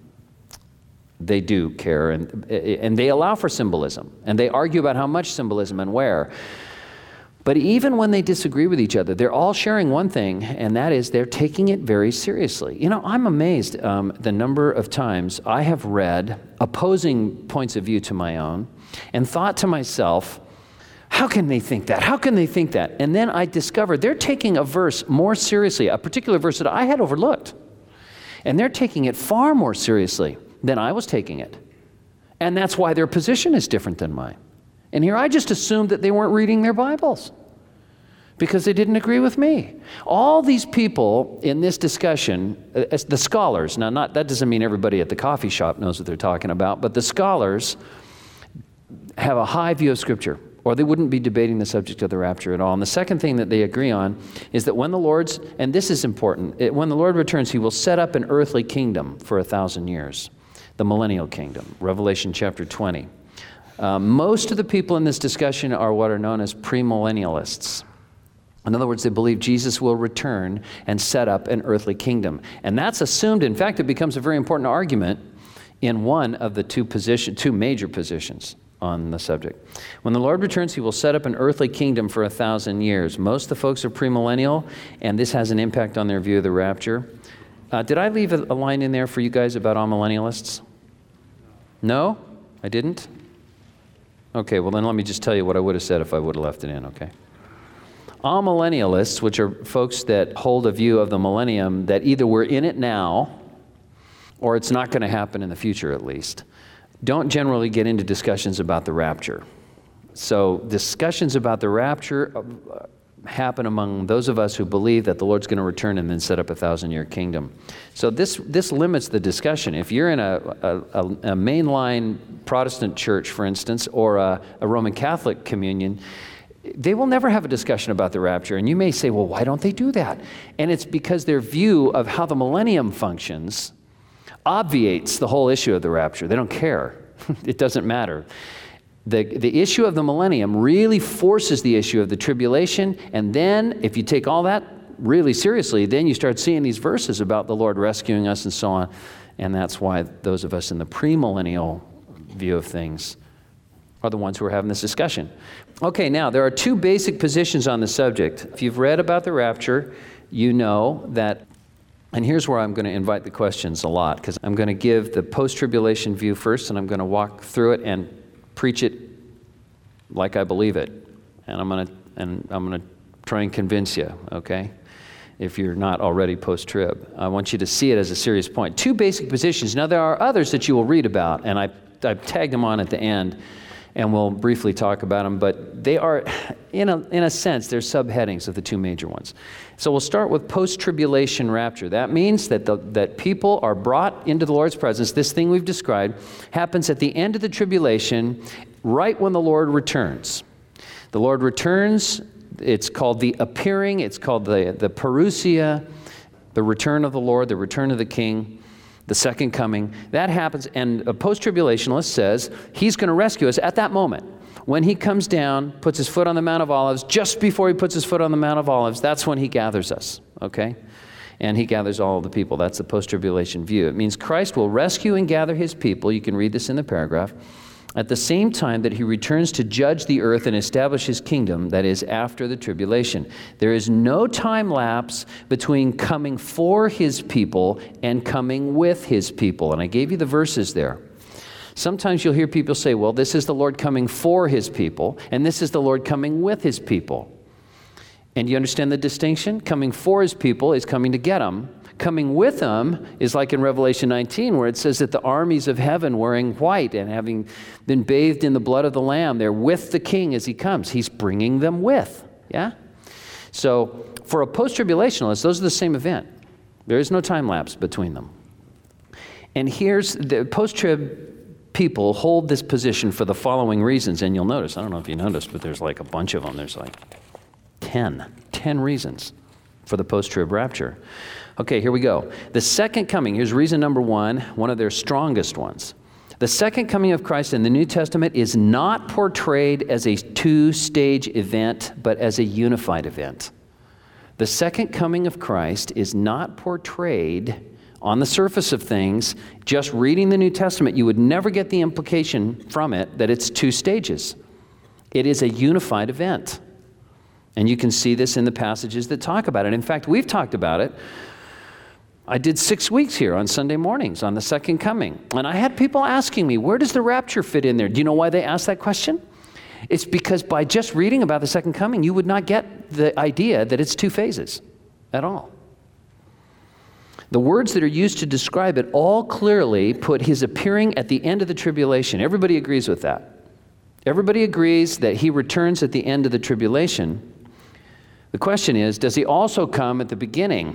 they do care, and and they allow for symbolism, and they argue about how much symbolism and where. But even when they disagree with each other, they're all sharing one thing, and that is they're taking it very seriously. You know, I'm amazed um, the number of times I have read opposing points of view to my own and thought to myself, how can they think that? How can they think that? And then I discovered they're taking a verse more seriously, a particular verse that I had overlooked, and they're taking it far more seriously than I was taking it. And that's why their position is different than mine. And here I just assumed that they weren't reading their Bibles because they didn't agree with me. All these people in this discussion, uh, the scholars, now not that doesn't mean everybody at the coffee shop knows what they're talking about, but the scholars have a high view of Scripture, or they wouldn't be debating the subject of the rapture at all. And the second thing that they agree on is that when the Lord's, and this is important, it, when the Lord returns, he will set up an earthly kingdom for a thousand years. The millennial kingdom, Revelation chapter twenty. Uh, most of the people in this discussion are what are known as premillennialists. In other words, they believe Jesus will return and set up an earthly kingdom. And that's assumed, in fact, it becomes a very important argument in one of the two position, two major positions on the subject. When the Lord returns, he will set up an earthly kingdom for a thousand years. Most of the folks are premillennial, and this has an impact on their view of the rapture. Uh, did I leave a, a line in there for you guys about amillennialists? No? I didn't? Okay, well then let me just tell you what I would have said if I would have left it in, okay? Amillennialists, which are folks that hold a view of the millennium that either we're in it now or it's not going to happen in the future at least, don't generally get into discussions about the rapture. So discussions about the rapture uh, happen among those of us who believe that the Lord's going to return and then set up a thousand-year kingdom. So this this limits the discussion. If you're in a, a, a mainline Protestant church, for instance, or a, a Roman Catholic communion, they will never have a discussion about the rapture. And you may say, well, why don't they do that? And it's because their view of how the millennium functions obviates the whole issue of the rapture. They don't care. It doesn't matter. The, the issue of the millennium really forces the issue of the tribulation, and then if you take all that really seriously, then you start seeing these verses about the Lord rescuing us and so on, and that's why those of us in the premillennial view of things are the ones who are having this discussion. Okay, now there are two basic positions on the subject. If you've read about the rapture, you know that, and here's where I'm going to invite the questions a lot, because I'm going to give the post-tribulation view first, and I'm going to walk through it and preach it like I believe it, and I'm going to and I'm going to try and convince you, okay? If you're not already post-trib, I want you to see it as a serious point. Two basic positions. Now there are others that you will read about, and I I've tagged them on at the end, and we'll briefly talk about them. But they are, in a in a sense, they're subheadings of the two major ones. So we'll start with post-tribulation rapture. That means that the, that people are brought into the Lord's presence. This thing we've described happens at the end of the tribulation, right when the Lord returns. The Lord returns. It's called the appearing. It's called the, the parousia, the return of the Lord, the return of the King, the second coming. That happens, and a post-tribulationalist says he's going to rescue us at that moment. When he comes down, puts his foot on the Mount of Olives, just before he puts his foot on the Mount of Olives, that's when he gathers us, okay? And he gathers all of the people. That's the post-tribulation view. It means Christ will rescue and gather his people. You can read this in the paragraph. At the same time that he returns to judge the earth and establish his kingdom, that is, after the tribulation. There is no time lapse between coming for his people and coming with his people. And I gave you the verses there. Sometimes you'll hear people say, well, this is the Lord coming for his people, and this is the Lord coming with his people. And you understand the distinction? Coming for his people is coming to get them. Coming with them is like in Revelation nineteen, where it says that the armies of heaven wearing white and having been bathed in the blood of the Lamb, they're with the King as he comes. He's bringing them with, yeah? So for a post-tribulationalist, those are the same event. There is no time lapse between them. And here's the post-trib people hold this position for the following reasons. And you'll notice, I don't know if you noticed, but there's like a bunch of them. There's like ten, ten reasons for the post-trib rapture. Okay, here we go. The second coming, here's reason number one, one of their strongest ones. The second coming of Christ in the New Testament is not portrayed as a two-stage event, but as a unified event. The second coming of Christ is not portrayed on the surface of things. Just reading the New Testament, you would never get the implication from it that it's two stages. It is a unified event. And you can see this in the passages that talk about it. In fact, we've talked about it. I did six weeks here on Sunday mornings on the second coming. And I had people asking me, where does the rapture fit in there? Do you know why they asked that question? It's because by just reading about the second coming, you would not get the idea that it's two phases at all. The words that are used to describe it all clearly put his appearing at the end of the tribulation. Everybody agrees with that. Everybody agrees that he returns at the end of the tribulation. The question is, does he also come at the beginning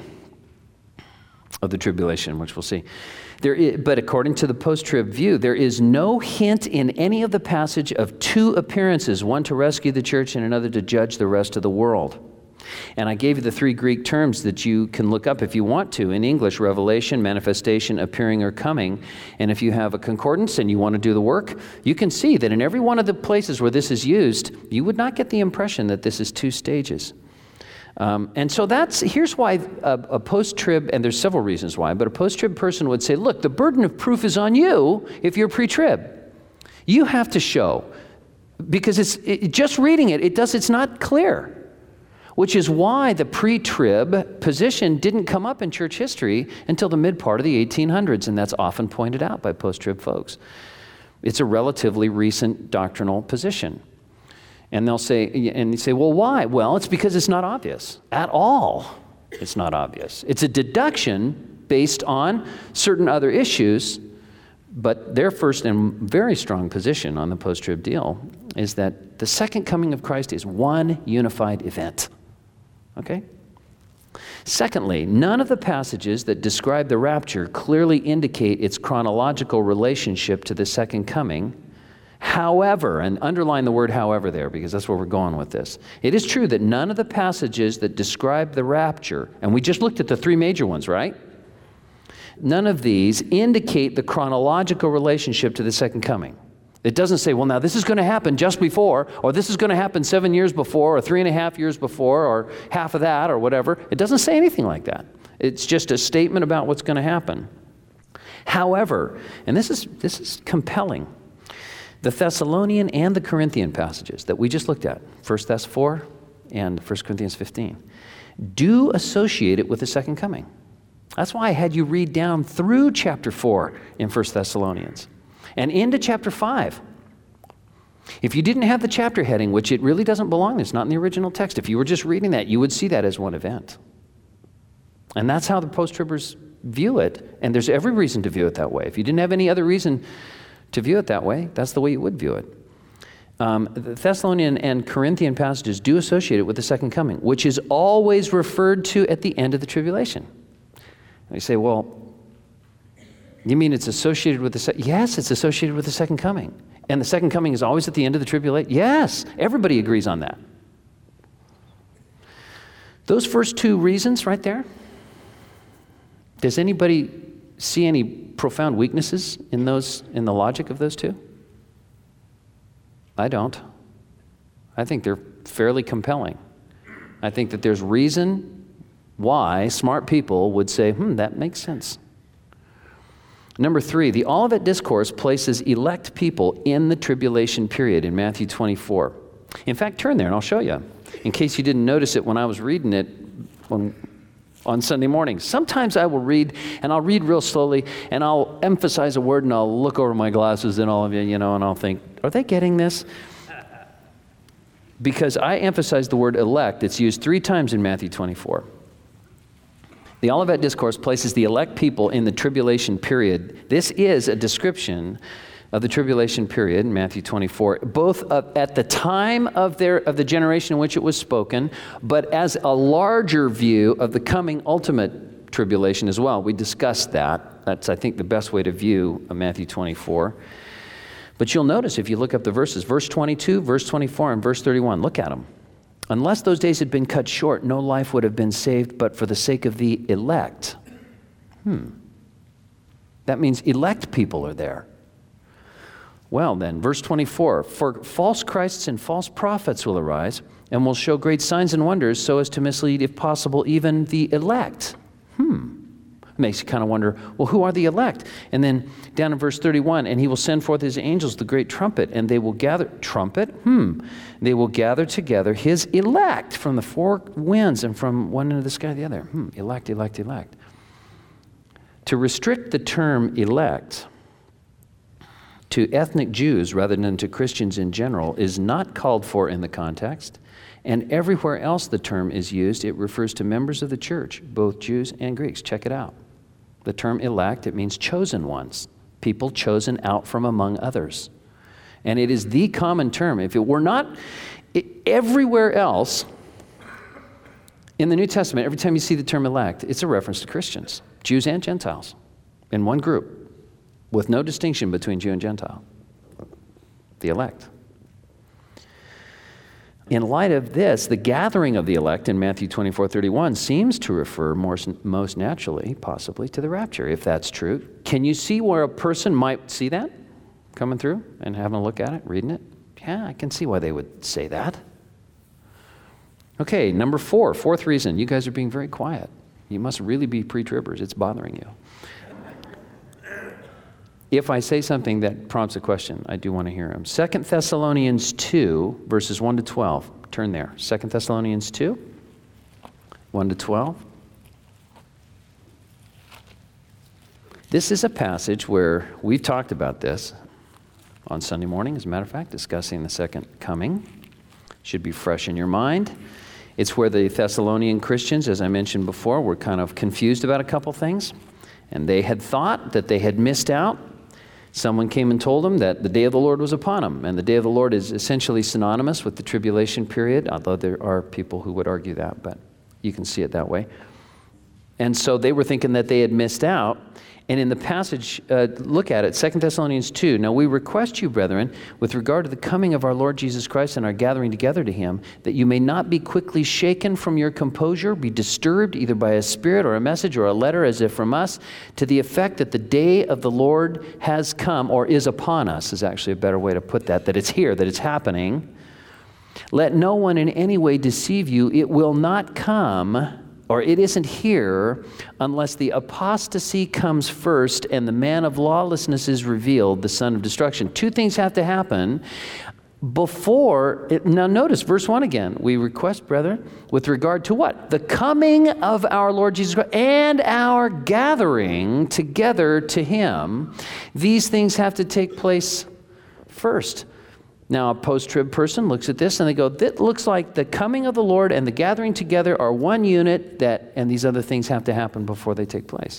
of the tribulation, which we'll see. There is, but according to the post-trib view, there is no hint in any of the passage of two appearances, one to rescue the church and another to judge the rest of the world. And I gave you the three Greek terms that you can look up if you want to. In English, revelation, manifestation, appearing, or coming. And if you have a concordance and you want to do the work, you can see that in every one of the places where this is used, you would not get the impression that this is two stages. Um, and so that's, here's why a, a post-trib, and there's several reasons why, but a post-trib person would say, look, the burden of proof is on you if you're pre-trib. You have to show, because it's it, just reading it, it does, it's not clear, which is why the pre-trib position didn't come up in church history until the mid part of the eighteen hundreds, and that's often pointed out by post-trib folks. It's a relatively recent doctrinal position. And they'll say, and you say, well, why? Well, it's because it's not obvious at all. It's not obvious. It's a deduction based on certain other issues, but their first and very strong position on the post-trib deal is that the second coming of Christ is one unified event. Okay? Secondly, none of the passages that describe the rapture clearly indicate its chronological relationship to the second coming. However, and underline the word however there, because that's where we're going with this. It is true that none of the passages that describe the rapture, and we just looked at the three major ones, right? None of these indicate the chronological relationship to the second coming. It doesn't say, well, now this is going to happen just before, or this is going to happen seven years before, or three and a half years before, or half of that, or whatever. It doesn't say anything like that. It's just a statement about what's going to happen. However, and this is this is compelling, the Thessalonian and the Corinthian passages that we just looked at, First Thess four and First Corinthians fifteen, do associate it with the second coming. That's why I had you read down through chapter four in First Thessalonians and into chapter five. If you didn't have the chapter heading, which it really doesn't belong, it's not in the original text, if you were just reading that, you would see that as one event. And that's how the post-tribbers view it, and there's every reason to view it that way. If you didn't have any other reason to view it that way, that's the way you would view it. Um, the Thessalonian and Corinthian passages do associate it with the second coming, which is always referred to at the end of the tribulation. And you say, well, you mean it's associated with the second? Yes, it's associated with the second coming. And the second coming is always at the end of the tribulation? Yes, everybody agrees on that. Those first two reasons right there, does anybody see any profound weaknesses in those, in the logic of those two? I don't. I think they're fairly compelling. I think that there's reason why smart people would say, hmm, that makes sense. Number three, the Olivet Discourse places elect people in the tribulation period in Matthew twenty-four. In fact, turn there and I'll show you, in case you didn't notice it when I was reading it on on Sunday morning. Sometimes I will read, and I'll read real slowly, and I'll emphasize a word, and I'll look over my glasses and all of you, you know, and I'll think, are they getting this? Because I emphasize the word elect. It's used three times in Matthew twenty-four. The Olivet Discourse places the elect people in the tribulation period. This is a description of the tribulation period in Matthew twenty-four, both at the time of their of the generation in which it was spoken, but as a larger view of the coming ultimate tribulation as well. We discussed that. That's, I think, the best way to view Matthew twenty-four. But you'll notice if you look up the verses, verse twenty-two, verse twenty-four, and verse thirty-one, look at them. Unless those days had been cut short, no life would have been saved, but for the sake of the elect. Hmm. That means elect people are there. Well then, verse twenty-four, for false Christs and false prophets will arise and will show great signs and wonders so as to mislead, if possible, even the elect. Hmm. Makes you kind of wonder, well, who are the elect? And then down in verse thirty-one, and he will send forth his angels, the great trumpet, and they will gather, trumpet? Hmm. They will gather together his elect from the four winds and from one end of the sky to the other. Hmm. Elect, elect, elect. To restrict the term elect to ethnic Jews rather than to Christians in general is not called for in the context. And everywhere else the term is used, it refers to members of the church, both Jews and Greeks. Check it out. The term elect, it means chosen ones, people chosen out from among others. And it is the common term. If it were not, it, everywhere else in the New Testament, every time you see the term elect, it's a reference to Christians, Jews and Gentiles, in one group, with no distinction between Jew and Gentile. The elect. In light of this, the gathering of the elect in Matthew twenty-four thirty-one seems to refer more, most naturally, possibly, to the rapture, if that's true. Can you see where a person might see that coming through and having a look at it, reading it? Yeah, I can see why they would say that. Okay, number four, fourth reason. You guys are being very quiet. You must really be pre-tribbers. It's bothering you. If I say something that prompts a question, I do want to hear them. Second Thessalonians two, verses one to twelve. Turn there. Second Thessalonians two, one to twelve. This is a passage where we've talked about this on Sunday morning, as a matter of fact, discussing the second coming. Should be fresh in your mind. It's where the Thessalonian Christians, as I mentioned before, were kind of confused about a couple things. And they had thought that they had missed out. Someone came and told them that the day of the Lord was upon them. And the day of the Lord is essentially synonymous with the tribulation period, although there are people who would argue that, but you can see it that way. And so they were thinking that they had missed out. And in the passage, uh, look at it, Second Thessalonians two. Now we request you, brethren, with regard to the coming of our Lord Jesus Christ and our gathering together to him, that you may not be quickly shaken from your composure, be disturbed either by a spirit or a message or a letter as if from us, to the effect that the day of the Lord has come, or is upon us, is actually a better way to put that, that it's here, that it's happening. Let no one in any way deceive you. It will not come, or it isn't here, unless the apostasy comes first and the man of lawlessness is revealed, the son of destruction. Two things have to happen before, it, now notice verse one again. We request, brethren, with regard to what? The coming of our Lord Jesus Christ and our gathering together to him. These things have to take place first. Now, a post-trib person looks at this and they go, that looks like the coming of the Lord and the gathering together are one unit, that, and these other things have to happen before they take place.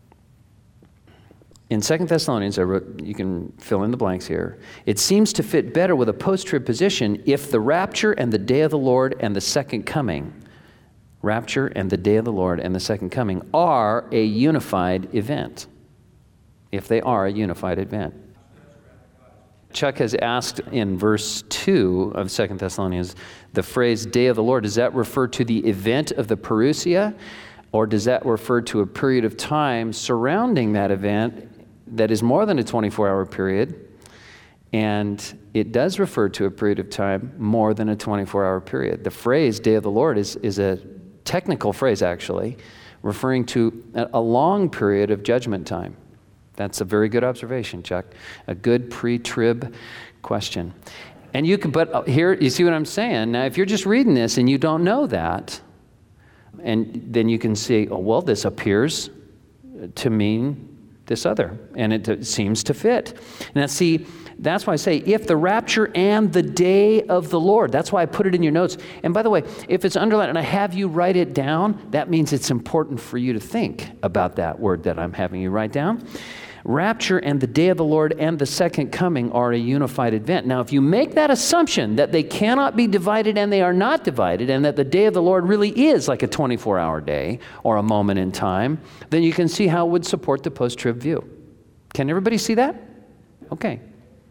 In Second Thessalonians, I wrote, you can fill in the blanks here, it seems to fit better with a post-trib position if the rapture and the day of the Lord and the second coming, rapture and the day of the Lord and the second coming are a unified event. If they are a unified event. Chuck has asked in verse two of Second Thessalonians, the phrase day of the Lord, does that refer to the event of the parousia, or does that refer to a period of time surrounding that event that is more than a twenty-four hour period? And it does refer to a period of time more than a twenty-four hour period. The phrase day of the Lord is, is a technical phrase, actually, referring to a, a long period of judgment time. That's a very good observation, Chuck. A good pre-trib question. And you can, but here, you see what I'm saying? Now, if you're just reading this and you don't know that, and then you can see, oh, well, this appears to mean this other, and it, it seems to fit. Now, see, that's why I say, if the rapture and the day of the Lord, that's why I put it in your notes. And by the way, if it's underlined and I have you write it down, that means it's important for you to think about that word that I'm having you write down. Rapture and the day of the Lord and the second coming are a unified event. Now, if you make that assumption that they cannot be divided and they are not divided, and that the day of the Lord really is like a twenty-four hour day or a moment in time, then you can see how it would support the post-trib view. Can everybody see that? Okay.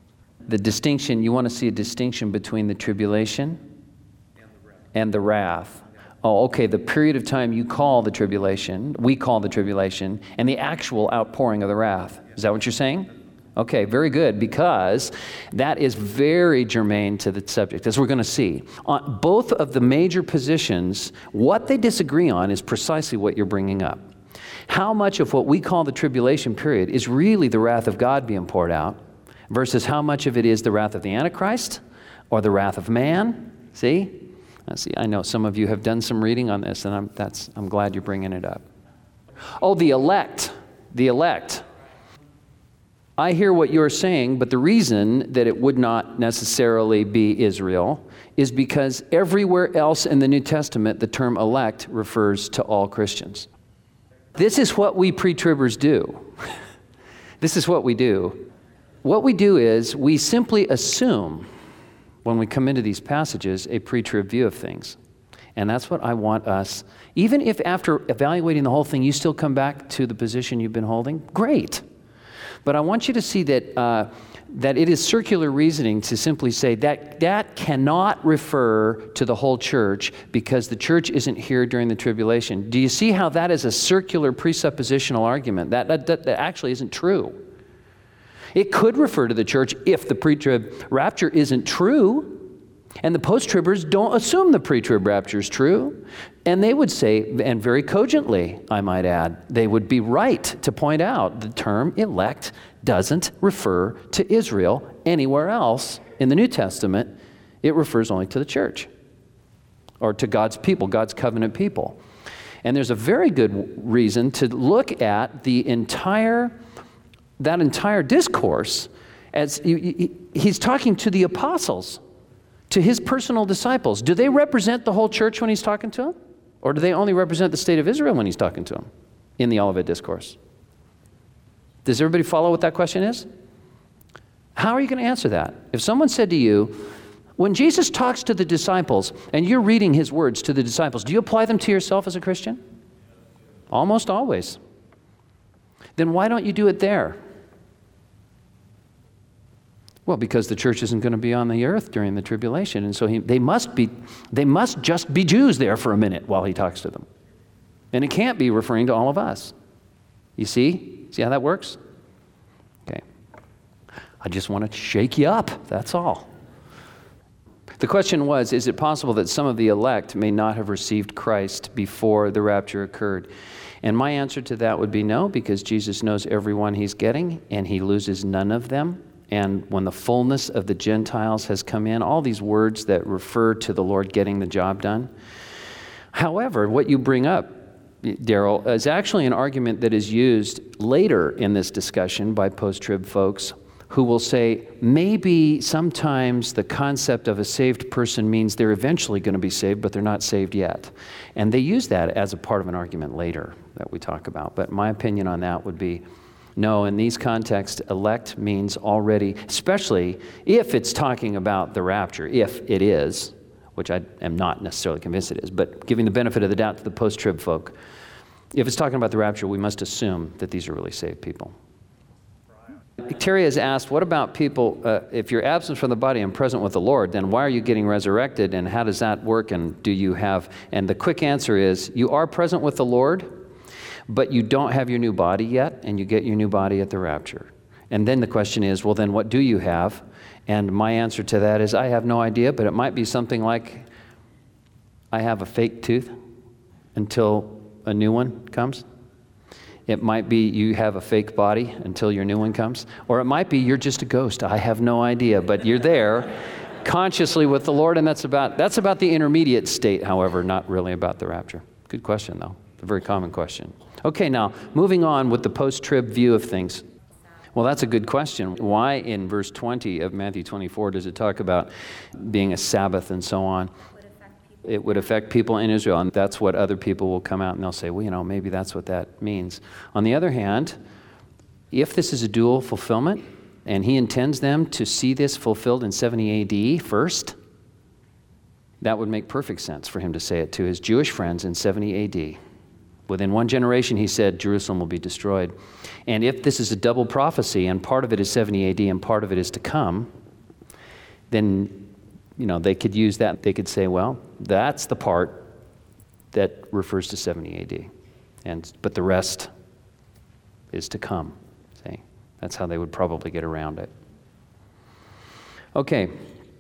The distinction, you want to see a distinction between the tribulation and the wrath. Oh, okay, the period of time you call the tribulation, we call the tribulation, and the actual outpouring of the wrath. Is that what you're saying? Okay, very good, because that is very germane to the subject, as we're going to see. On both of the major positions, what they disagree on is precisely what you're bringing up. How much of what we call the tribulation period is really the wrath of God being poured out, versus how much of it is the wrath of the Antichrist or the wrath of man? See? I see. I know some of you have done some reading on this, and I'm, that's, I'm glad you're bringing it up. Oh, the elect. The elect. I hear what you're saying, but the reason that it would not necessarily be Israel is because everywhere else in the New Testament, the term elect refers to all Christians. This is what we pre-tribbers do. This is what we do. What we do is we simply assume, when we come into these passages, a pre-trib view of things. And that's what I want us, even if after evaluating the whole thing, you still come back to the position you've been holding, great. But I want you to see that uh, that it is circular reasoning to simply say that that cannot refer to the whole church because the church isn't here during the tribulation. Do you see how that is a circular presuppositional argument? That, that, that, that actually isn't true. It could refer to the church if the pre-trib rapture isn't true, and the post-tribbers don't assume the pre-trib rapture is true. And they would say, and very cogently, I might add, they would be right to point out the term elect doesn't refer to Israel anywhere else in the New Testament. It refers only to the church, or to God's people, God's covenant people. And there's a very good reason to look at the entire that entire discourse as he, he's talking to the apostles, to his personal disciples. Do they represent the whole church when he's talking to them? Or do they only represent the state of Israel when he's talking to them in the Olivet Discourse? Does everybody follow what that question is? How are you going to answer that? If someone said to you, when Jesus talks to the disciples and you're reading his words to the disciples, do you apply them to yourself as a Christian? Almost always. Then why don't you do it there? Well, because the church isn't going to be on the earth during the tribulation, and so he, they must be, they must just be Jews there for a minute while he talks to them. And it can't be referring to all of us. You see? See how that works? Okay. I just want to shake you up, that's all. The question was, is it possible that some of the elect may not have received Christ before the rapture occurred? And my answer to that would be no, because Jesus knows everyone he's getting, and he loses none of them. And when the fullness of the Gentiles has come in, all these words that refer to the Lord getting the job done. However, what you bring up, Daryl, is actually an argument that is used later in this discussion by post-trib folks who will say, maybe sometimes the concept of a saved person means they're eventually going to be saved, but they're not saved yet. And they use that as a part of an argument later that we talk about. But my opinion on that would be, no, in these contexts, elect means already, especially if it's talking about the rapture, if it is, which I am not necessarily convinced it is, but giving the benefit of the doubt to the post-trib folk, if it's talking about the rapture, we must assume that these are really saved people. Terry has asked, what about people, uh, if you're absent from the body and present with the Lord, then why are you getting resurrected, and how does that work, and do you have, and the quick answer is, you are present with the Lord, but you don't have your new body yet, and you get your new body at the rapture. And then the question is, well, then what do you have? And my answer to that is, I have no idea, but it might be something like, I have a fake tooth until a new one comes. It might be you have a fake body until your new one comes. Or it might be you're just a ghost. I have no idea, but you're there consciously with the Lord, and that's about, that's about the intermediate state, however, not really about the rapture. Good question, though. A very common question. Okay, now, moving on with the post-trib view of things. Well, that's a good question. Why in verse twenty of Matthew twenty-four does it talk about being a Sabbath and so on? It would affect people in Israel, and that's what other people will come out and they'll say, well, you know, maybe that's what that means. On the other hand, if this is a dual fulfillment, and he intends them to see this fulfilled in seventy A D first, that would make perfect sense for him to say it to his Jewish friends in seventy A D. Within one generation, he said, Jerusalem will be destroyed. And if this is a double prophecy, and part of it is seventy A D and part of it is to come, then, you know, they could use that. They could say, well, that's the part that refers to seventy A D. And, but the rest is to come. See? That's how they would probably get around it. Okay.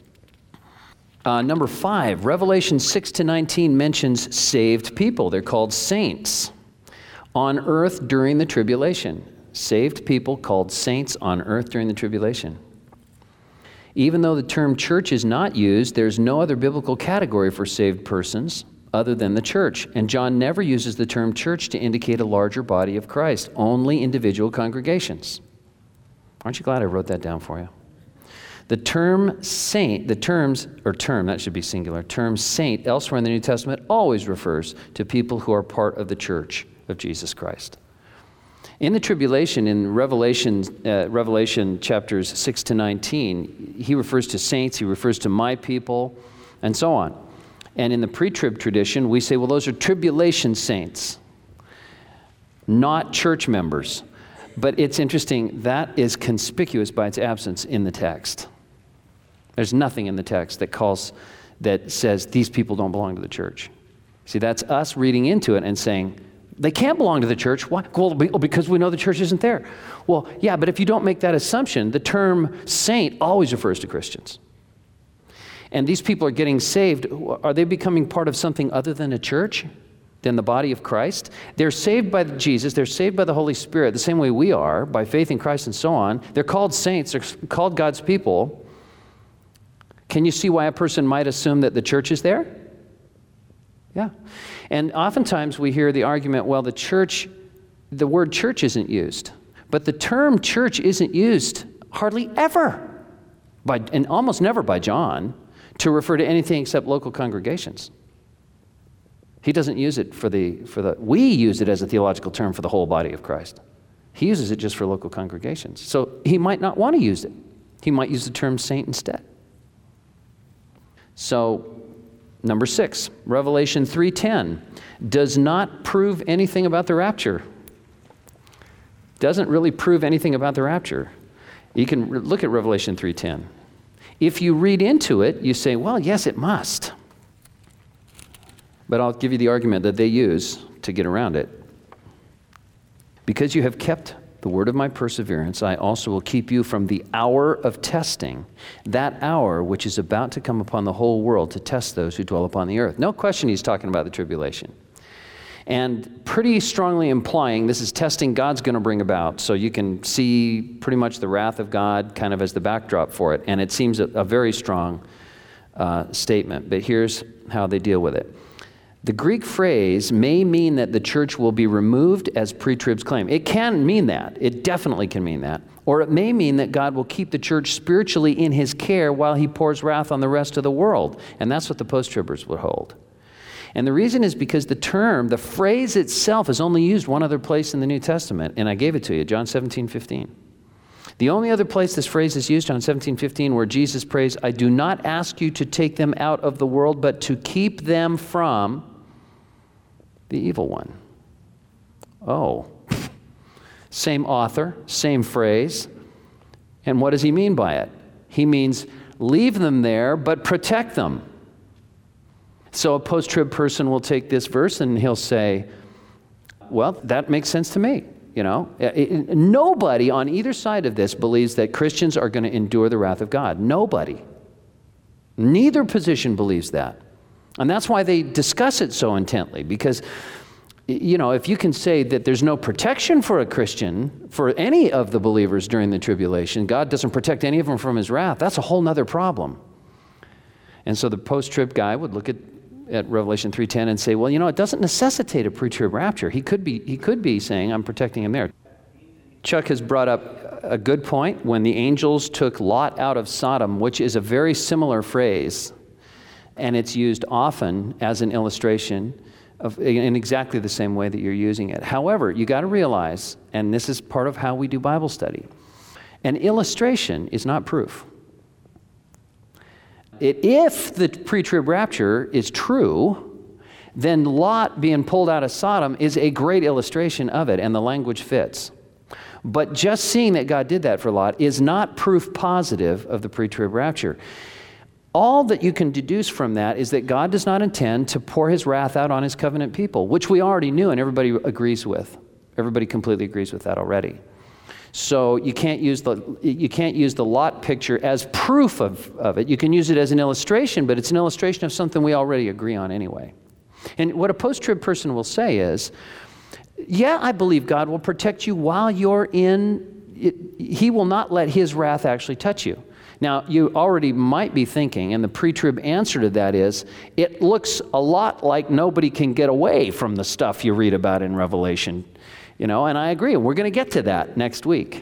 Uh, number five, Revelation six to nineteen mentions saved people. They're called saints on earth during the tribulation. Saved people called saints on earth during the tribulation. Even though the term church is not used, there's no other biblical category for saved persons other than the church. And John never uses the term church to indicate a larger body of Christ, only individual congregations. Aren't you glad I wrote that down for you? The term saint, the terms, or term, that should be singular, term saint elsewhere in the New Testament always refers to people who are part of the church of Jesus Christ. In the tribulation, in Revelation, uh, Revelation chapters six to nineteen, he refers to saints, he refers to my people, and so on. And in the pre-trib tradition, we say, well, those are tribulation saints, not church members. But it's interesting, that is conspicuous by its absence in the text. There's nothing in the text that calls, that says these people don't belong to the church. See, that's us reading into it and saying, they can't belong to the church. Why? Well, because we know the church isn't there. Well, yeah, but if you don't make that assumption, the term saint always refers to Christians. And these people are getting saved. Are they becoming part of something other than a church, than the body of Christ? They're saved by Jesus. They're saved by the Holy Spirit, the same way we are, by faith in Christ and so on. They're called saints. They're called God's people. Can you see why a person might assume that the church is there? Yeah. And oftentimes we hear the argument, well, the church, the word church isn't used. But the term church isn't used hardly ever, by, and almost never by John, to refer to anything except local congregations. He doesn't use it for the, for the, we use it as a theological term for the whole body of Christ. He uses it just for local congregations. So he might not want to use it. He might use the term saint instead. So, number six, Revelation three ten does not prove anything about the rapture. Doesn't really prove anything about the rapture. You can re- look at Revelation three ten. If you read into it, you say, well, yes, it must. But I'll give you the argument that they use to get around it. Because you have kept the word of my perseverance, I also will keep you from the hour of testing, that hour which is about to come upon the whole world to test those who dwell upon the earth. No question he's talking about the tribulation. And pretty strongly implying this is testing God's going to bring about. So you can see pretty much the wrath of God kind of as the backdrop for it. And it seems a, a very strong uh, statement. But here's how they deal with it. The Greek phrase may mean that the church will be removed as pre-tribs claim. It can mean that. It definitely can mean that. Or it may mean that God will keep the church spiritually in his care while he pours wrath on the rest of the world. And that's what the post-tribbers would hold. And the reason is because the term, the phrase itself is only used one other place in the New Testament. And I gave it to you, John seventeen fifteen. The only other place this phrase is used, John seventeen fifteen, where Jesus prays, I do not ask you to take them out of the world, but to keep them from the evil one. Oh. Same author, same phrase. And what does he mean by it? He means leave them there, but protect them. So a post-trib person will take this verse and he'll say, well, that makes sense to me. You know, it, it, nobody on either side of this believes that Christians are going to endure the wrath of God. Nobody. Neither position believes that. And that's why they discuss it so intently, because, you know, if you can say that there's no protection for a Christian, for any of the believers during the tribulation, God doesn't protect any of them from his wrath, that's a whole nother problem. And so the post-trib guy would look at, at Revelation three ten and say, well, you know, it doesn't necessitate a pre-trib rapture. He could be, he could be saying, I'm protecting him there. Chuck has brought up a good point. When the angels took Lot out of Sodom, which is a very similar phrase, and it's used often as an illustration of, in exactly the same way that you're using it. However, you got to realize, and this is part of how we do Bible study, an illustration is not proof. It, if the pre-trib rapture is true, then Lot being pulled out of Sodom is a great illustration of it, and the language fits. But just seeing that God did that for Lot is not proof positive of the pre-trib rapture. all that you can deduce from that is that God does not intend to pour his wrath out on his covenant people, which we already knew and everybody agrees with. Everybody completely agrees with that already. So you can't use the you can't use the Lot picture as proof of, of it. You can use it as an illustration, but it's an illustration of something we already agree on anyway. And what a post-trib person will say is, yeah, I believe God will protect you while you're in, it, he will not let his wrath actually touch you. Now, you already might be thinking, and the pre-trib answer to that is, it looks a lot like nobody can get away from the stuff you read about in Revelation. You know, and I agree. We're going to get to that next week.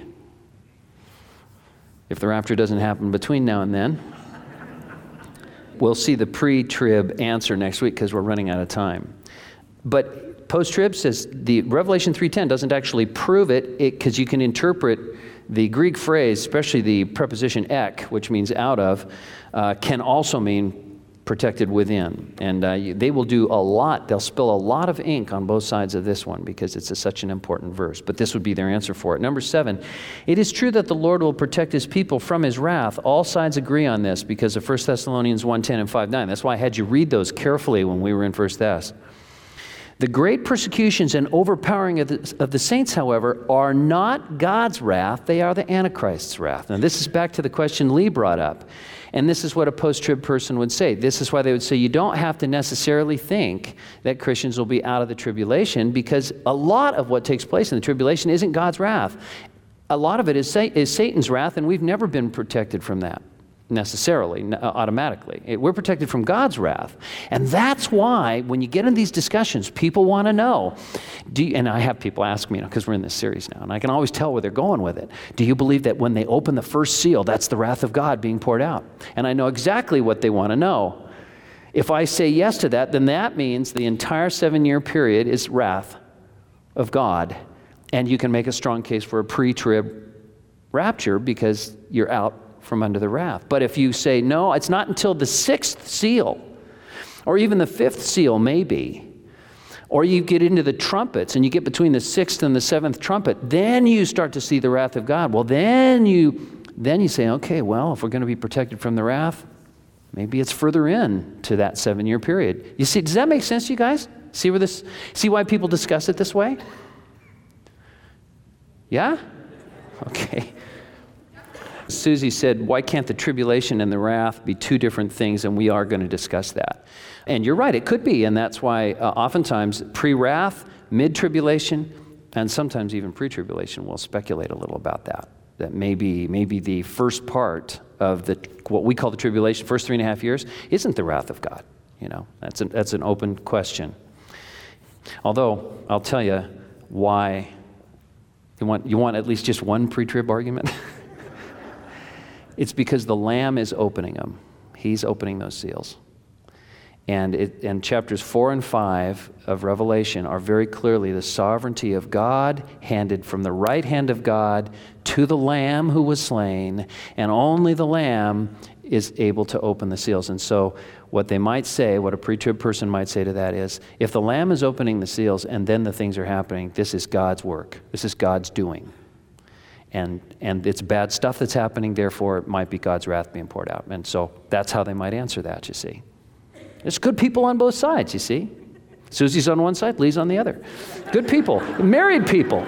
If the rapture doesn't happen between now and then. We'll see the pre-trib answer next week because we're running out of time. But post-trib says the Revelation three ten doesn't actually prove it because you can interpret the Greek phrase, especially the preposition ek, which means out of, uh, can also mean protected within. And uh, they will do a lot. They'll spill a lot of ink on both sides of this one because it's a, such an important verse. But this would be their answer for it. Number seven, it is true that the Lord will protect his people from his wrath. All sides agree on this because of First Thessalonians one ten and five nine. That's why I had you read those carefully when we were in First Thess. The great persecutions and overpowering of the, of the saints, however, are not God's wrath. They are the Antichrist's wrath. Now, this is back to the question Lee brought up. And this is what a post-trib person would say. This is why they would say you don't have to necessarily think that Christians will be out of the tribulation because a lot of what takes place in the tribulation isn't God's wrath. A lot of it is, is Satan's wrath, and we've never been protected from that necessarily, automatically. It, we're protected from God's wrath. And that's why when you get in these discussions, people want to know, do you, and I have people ask me, because you know, we're in this series now, and I can always tell where they're going with it. Do you believe that when they open the first seal, that's the wrath of God being poured out? And I know exactly what they want to know. If I say yes to that, then that means the entire seven-year period is wrath of God. And you can make a strong case for a pre-trib rapture because you're out from under the wrath. But if you say, no, it's not until the sixth seal, or even the fifth seal maybe, or you get into the trumpets and you get between the sixth and the seventh trumpet, then you start to see the wrath of God. Well, then you then you say, okay, well, if we're going to be protected from the wrath, maybe it's further in to that seven-year period. You see, does that make sense to you guys? See where this? See why people discuss it this way? Yeah? Okay. Susie said, why can't the tribulation and the wrath be two different things? And we are going to discuss that. And you're right, it could be. And that's why uh, oftentimes pre-wrath, mid-tribulation, and sometimes even pre-tribulation, we'll speculate a little about that. That maybe maybe the first part of the what we call the tribulation, first three and a half years, isn't the wrath of God. You know, that's an, that's an open question. Although, I'll tell you why. You want, you want at least just one pre-trib argument? It's because the Lamb is opening them. He's opening those seals. And, it, and chapters four and five of Revelation are very clearly the sovereignty of God handed from the right hand of God to the Lamb who was slain, and only the Lamb is able to open the seals. And so what they might say, what a pre-trib person might say to that is, if the Lamb is opening the seals and then the things are happening, this is God's work. This is God's doing. And and it's bad stuff that's happening, therefore it might be God's wrath being poured out. And so that's how they might answer that, you see. There's good people on both sides, you see. Susie's on one side, Lee's on the other. Good people, married people.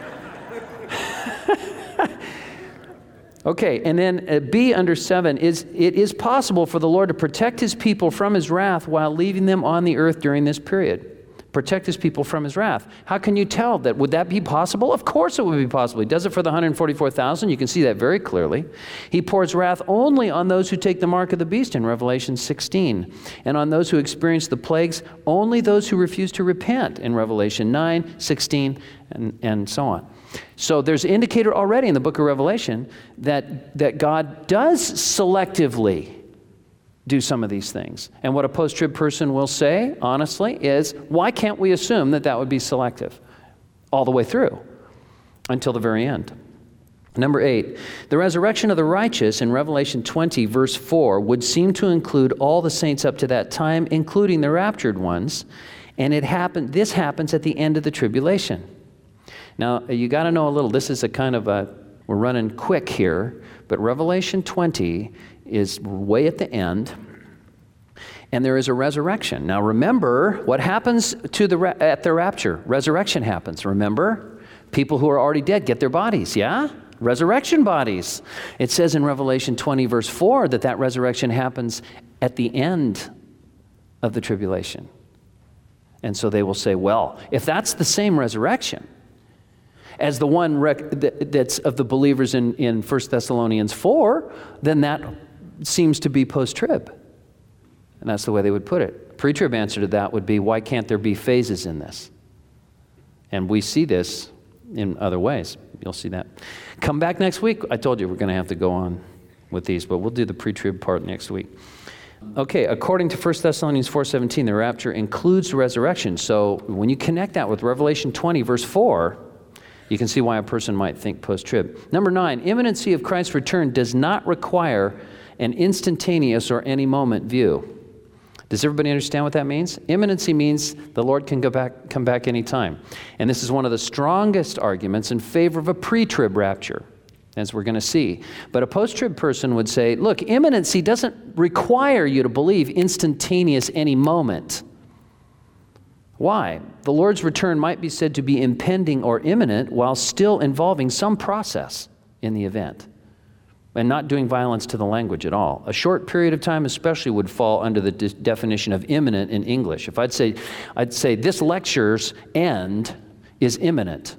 Okay, and then uh, B under seven is, it is possible for the Lord to protect his people from his wrath while leaving them on the earth during this period. Protect his people from his wrath. How can you tell that? Would that be possible? Of course it would be possible. He does it for the one hundred forty-four thousand. You can see that very clearly. He pours wrath only on those who take the mark of the beast in Revelation sixteen. And on those who experience the plagues, only those who refuse to repent in Revelation nine, sixteen, and, and so on. So there's an indicator already in the book of Revelation that, that God does selectively do some of these things. And what a post-trib person will say, honestly, is, why can't we assume that that would be selective all the way through until the very end? Number eight, the resurrection of the righteous in Revelation twenty, verse four, would seem to include all the saints up to that time, including the raptured ones. And it happened. This happens at the end of the tribulation. Now, you got to know a little. This is a kind of a We're running quick here, but Revelation twenty is way at the end, and there is a resurrection. Now remember, what happens to the ra- at the rapture? Resurrection happens, remember? People who are already dead get their bodies, yeah? Resurrection bodies. It says in Revelation twenty, verse four, that that resurrection happens at the end of the tribulation. And so they will say, well, if that's the same resurrection as the one rec- that's of the believers in, in First Thessalonians four, then that seems to be post-trib. And that's the way they would put it. Pre-trib answer to that would be, why can't there be phases in this? And we see this in other ways. You'll see that. Come back next week. I told you we're going to have to go on with these, but we'll do the pre-trib part next week. Okay, according to First Thessalonians four seventeen, the rapture includes the resurrection. So when you connect that with Revelation twenty, verse four, you can see why a person might think post-trib. Number nine, imminency of Christ's return does not require an instantaneous or any moment view. Does everybody understand what that means? Imminency means the Lord can go back, come back anytime. And this is one of the strongest arguments in favor of a pre-trib rapture, as we're going to see. But a post-trib person would say, look, imminency doesn't require you to believe instantaneous any moment. Why? The Lord's return might be said to be impending or imminent while still involving some process in the event and not doing violence to the language at all. A short period of time especially would fall under the de- definition of imminent in English. If I'd say, I'd say this lecture's end is imminent.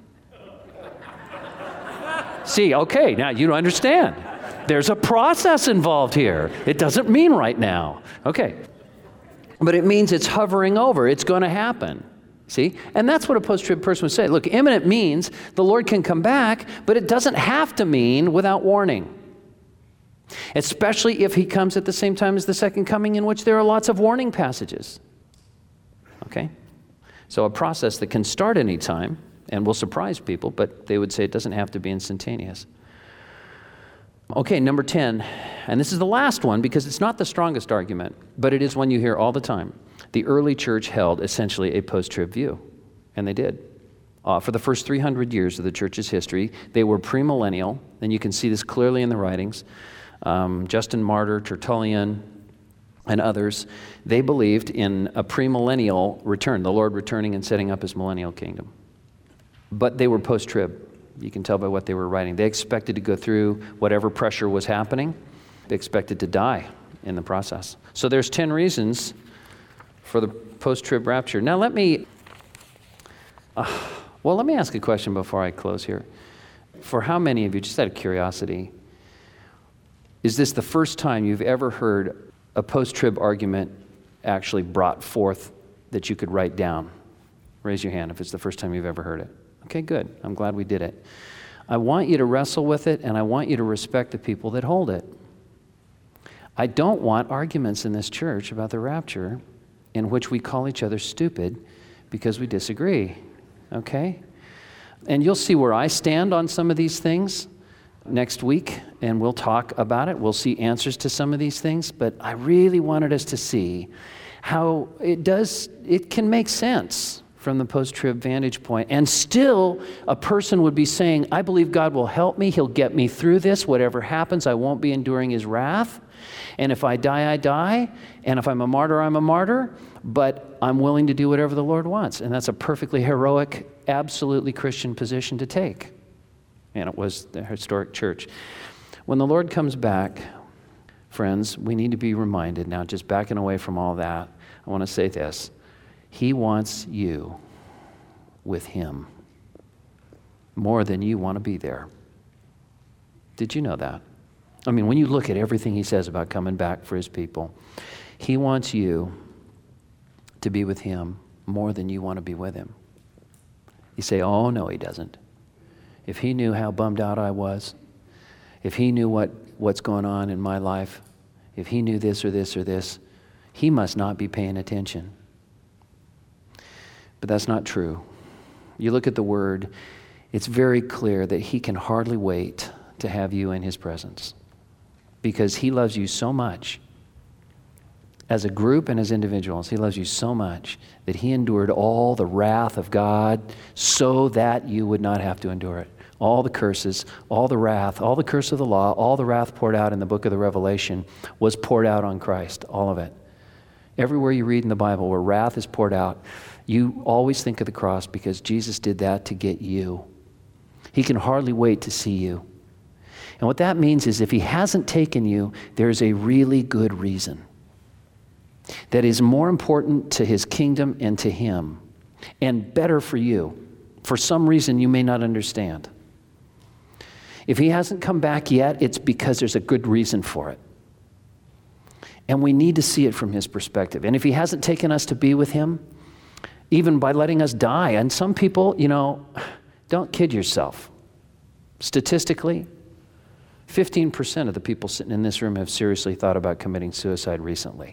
See, okay, now you understand. There's a process involved here. It doesn't mean right now. Okay. But it means it's hovering over. It's going to happen. See? And that's what a post-trib person would say. Look, imminent means the Lord can come back, but it doesn't have to mean without warning. Especially if he comes at the same time as the second coming, in which there are lots of warning passages. Okay? So a process that can start any time and will surprise people, but they would say it doesn't have to be instantaneous. Okay, number ten, and this is the last one because it's not the strongest argument, but it is one you hear all the time. The early church held essentially a post-trib view, and they did. Uh, for the first three hundred years of the church's history, they were premillennial, and you can see this clearly in the writings. Um, Justin Martyr, Tertullian, and others, they believed in a premillennial return, the Lord returning and setting up his millennial kingdom. But they were post-trib. You can tell by what they were writing. They expected to go through whatever pressure was happening. They expected to die in the process. So there's ten reasons for the post-trib rapture. Now let me, uh, well, let me ask a question before I close here. For how many of you, just out of curiosity, is this the first time you've ever heard a post-trib argument actually brought forth that you could write down? Raise your hand if it's the first time you've ever heard it. Okay, good. I'm glad we did it. I want you to wrestle with it, and I want you to respect the people that hold it. I don't want arguments in this church about the rapture in which we call each other stupid because we disagree, okay? And you'll see where I stand on some of these things next week, and we'll talk about it. We'll see answers to some of these things, but I really wanted us to see how it does, it can make sense from the post-trib vantage point. And still, a person would be saying, I believe God will help me. He'll get me through this. Whatever happens, I won't be enduring his wrath. And if I die, I die. And if I'm a martyr, I'm a martyr. But I'm willing to do whatever the Lord wants. And that's a perfectly heroic, absolutely Christian position to take. And it was the historic church. When the Lord comes back, friends, we need to be reminded now, just backing away from all that, I want to say this. He wants you with him more than you want to be there. Did you know that? I mean, when you look at everything he says about coming back for his people, he wants you to be with him more than you want to be with him. You say, oh, no, he doesn't. If he knew how bummed out I was, if he knew what, what's going on in my life, if he knew this or this or this, he must not be paying attention. But that's not true. You look at the Word, it's very clear that he can hardly wait to have you in his presence because he loves you so much. As a group and as individuals, he loves you so much that he endured all the wrath of God so that you would not have to endure it. all the curses, all the wrath, all the curse of the law, all the wrath poured out in the book of the Revelation was poured out on Christ, all of it. Everywhere you read in the Bible where wrath is poured out, you always think of the cross because Jesus did that to get you. He can hardly wait to see you. And what that means is if he hasn't taken you, there's a really good reason that is more important to his kingdom and to him and better for you for some reason you may not understand. If he hasn't come back yet, it's because there's a good reason for it. And we need to see it from his perspective. And if he hasn't taken us to be with him, even by letting us die, and some people, you know, don't kid yourself. Statistically, fifteen percent of the people sitting in this room have seriously thought about committing suicide recently.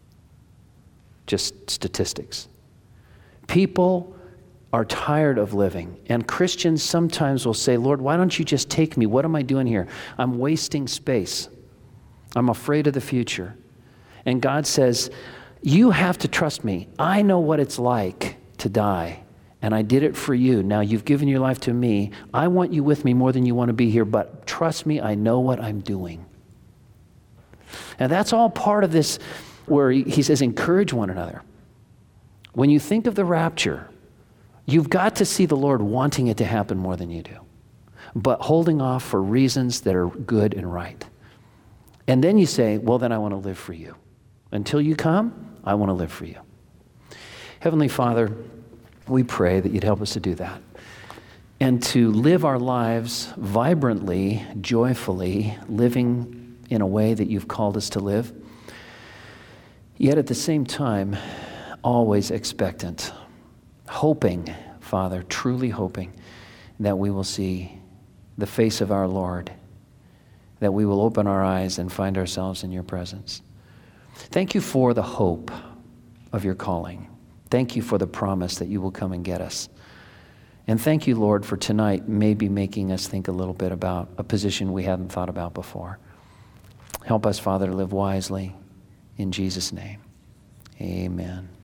Just statistics. People are tired of living, and Christians sometimes will say, Lord, why don't you just take me? What am I doing here? I'm wasting space. I'm afraid of the future. And God says, you have to trust me. I know what it's like to die, and I did it for you. Now you've given your life to me. I want you with me more than you want to be here, but trust me, I know what I'm doing. And that's all part of this where he, he says, encourage one another. When you think of the rapture, you've got to see the Lord wanting it to happen more than you do, but holding off for reasons that are good and right. And then you say, well, then I want to live for you. Until you come, I want to live for you. Heavenly Father, we pray that you'd help us to do that and to live our lives vibrantly, joyfully, living in a way that you've called us to live, yet at the same time, always expectant, hoping, Father, truly hoping that we will see the face of our Lord, that we will open our eyes and find ourselves in your presence. Thank you for the hope of your calling. Thank you for the promise that you will come and get us. And thank you, Lord, for tonight maybe making us think a little bit about a position we hadn't thought about before. Help us, Father, to live wisely. In Jesus' name, amen.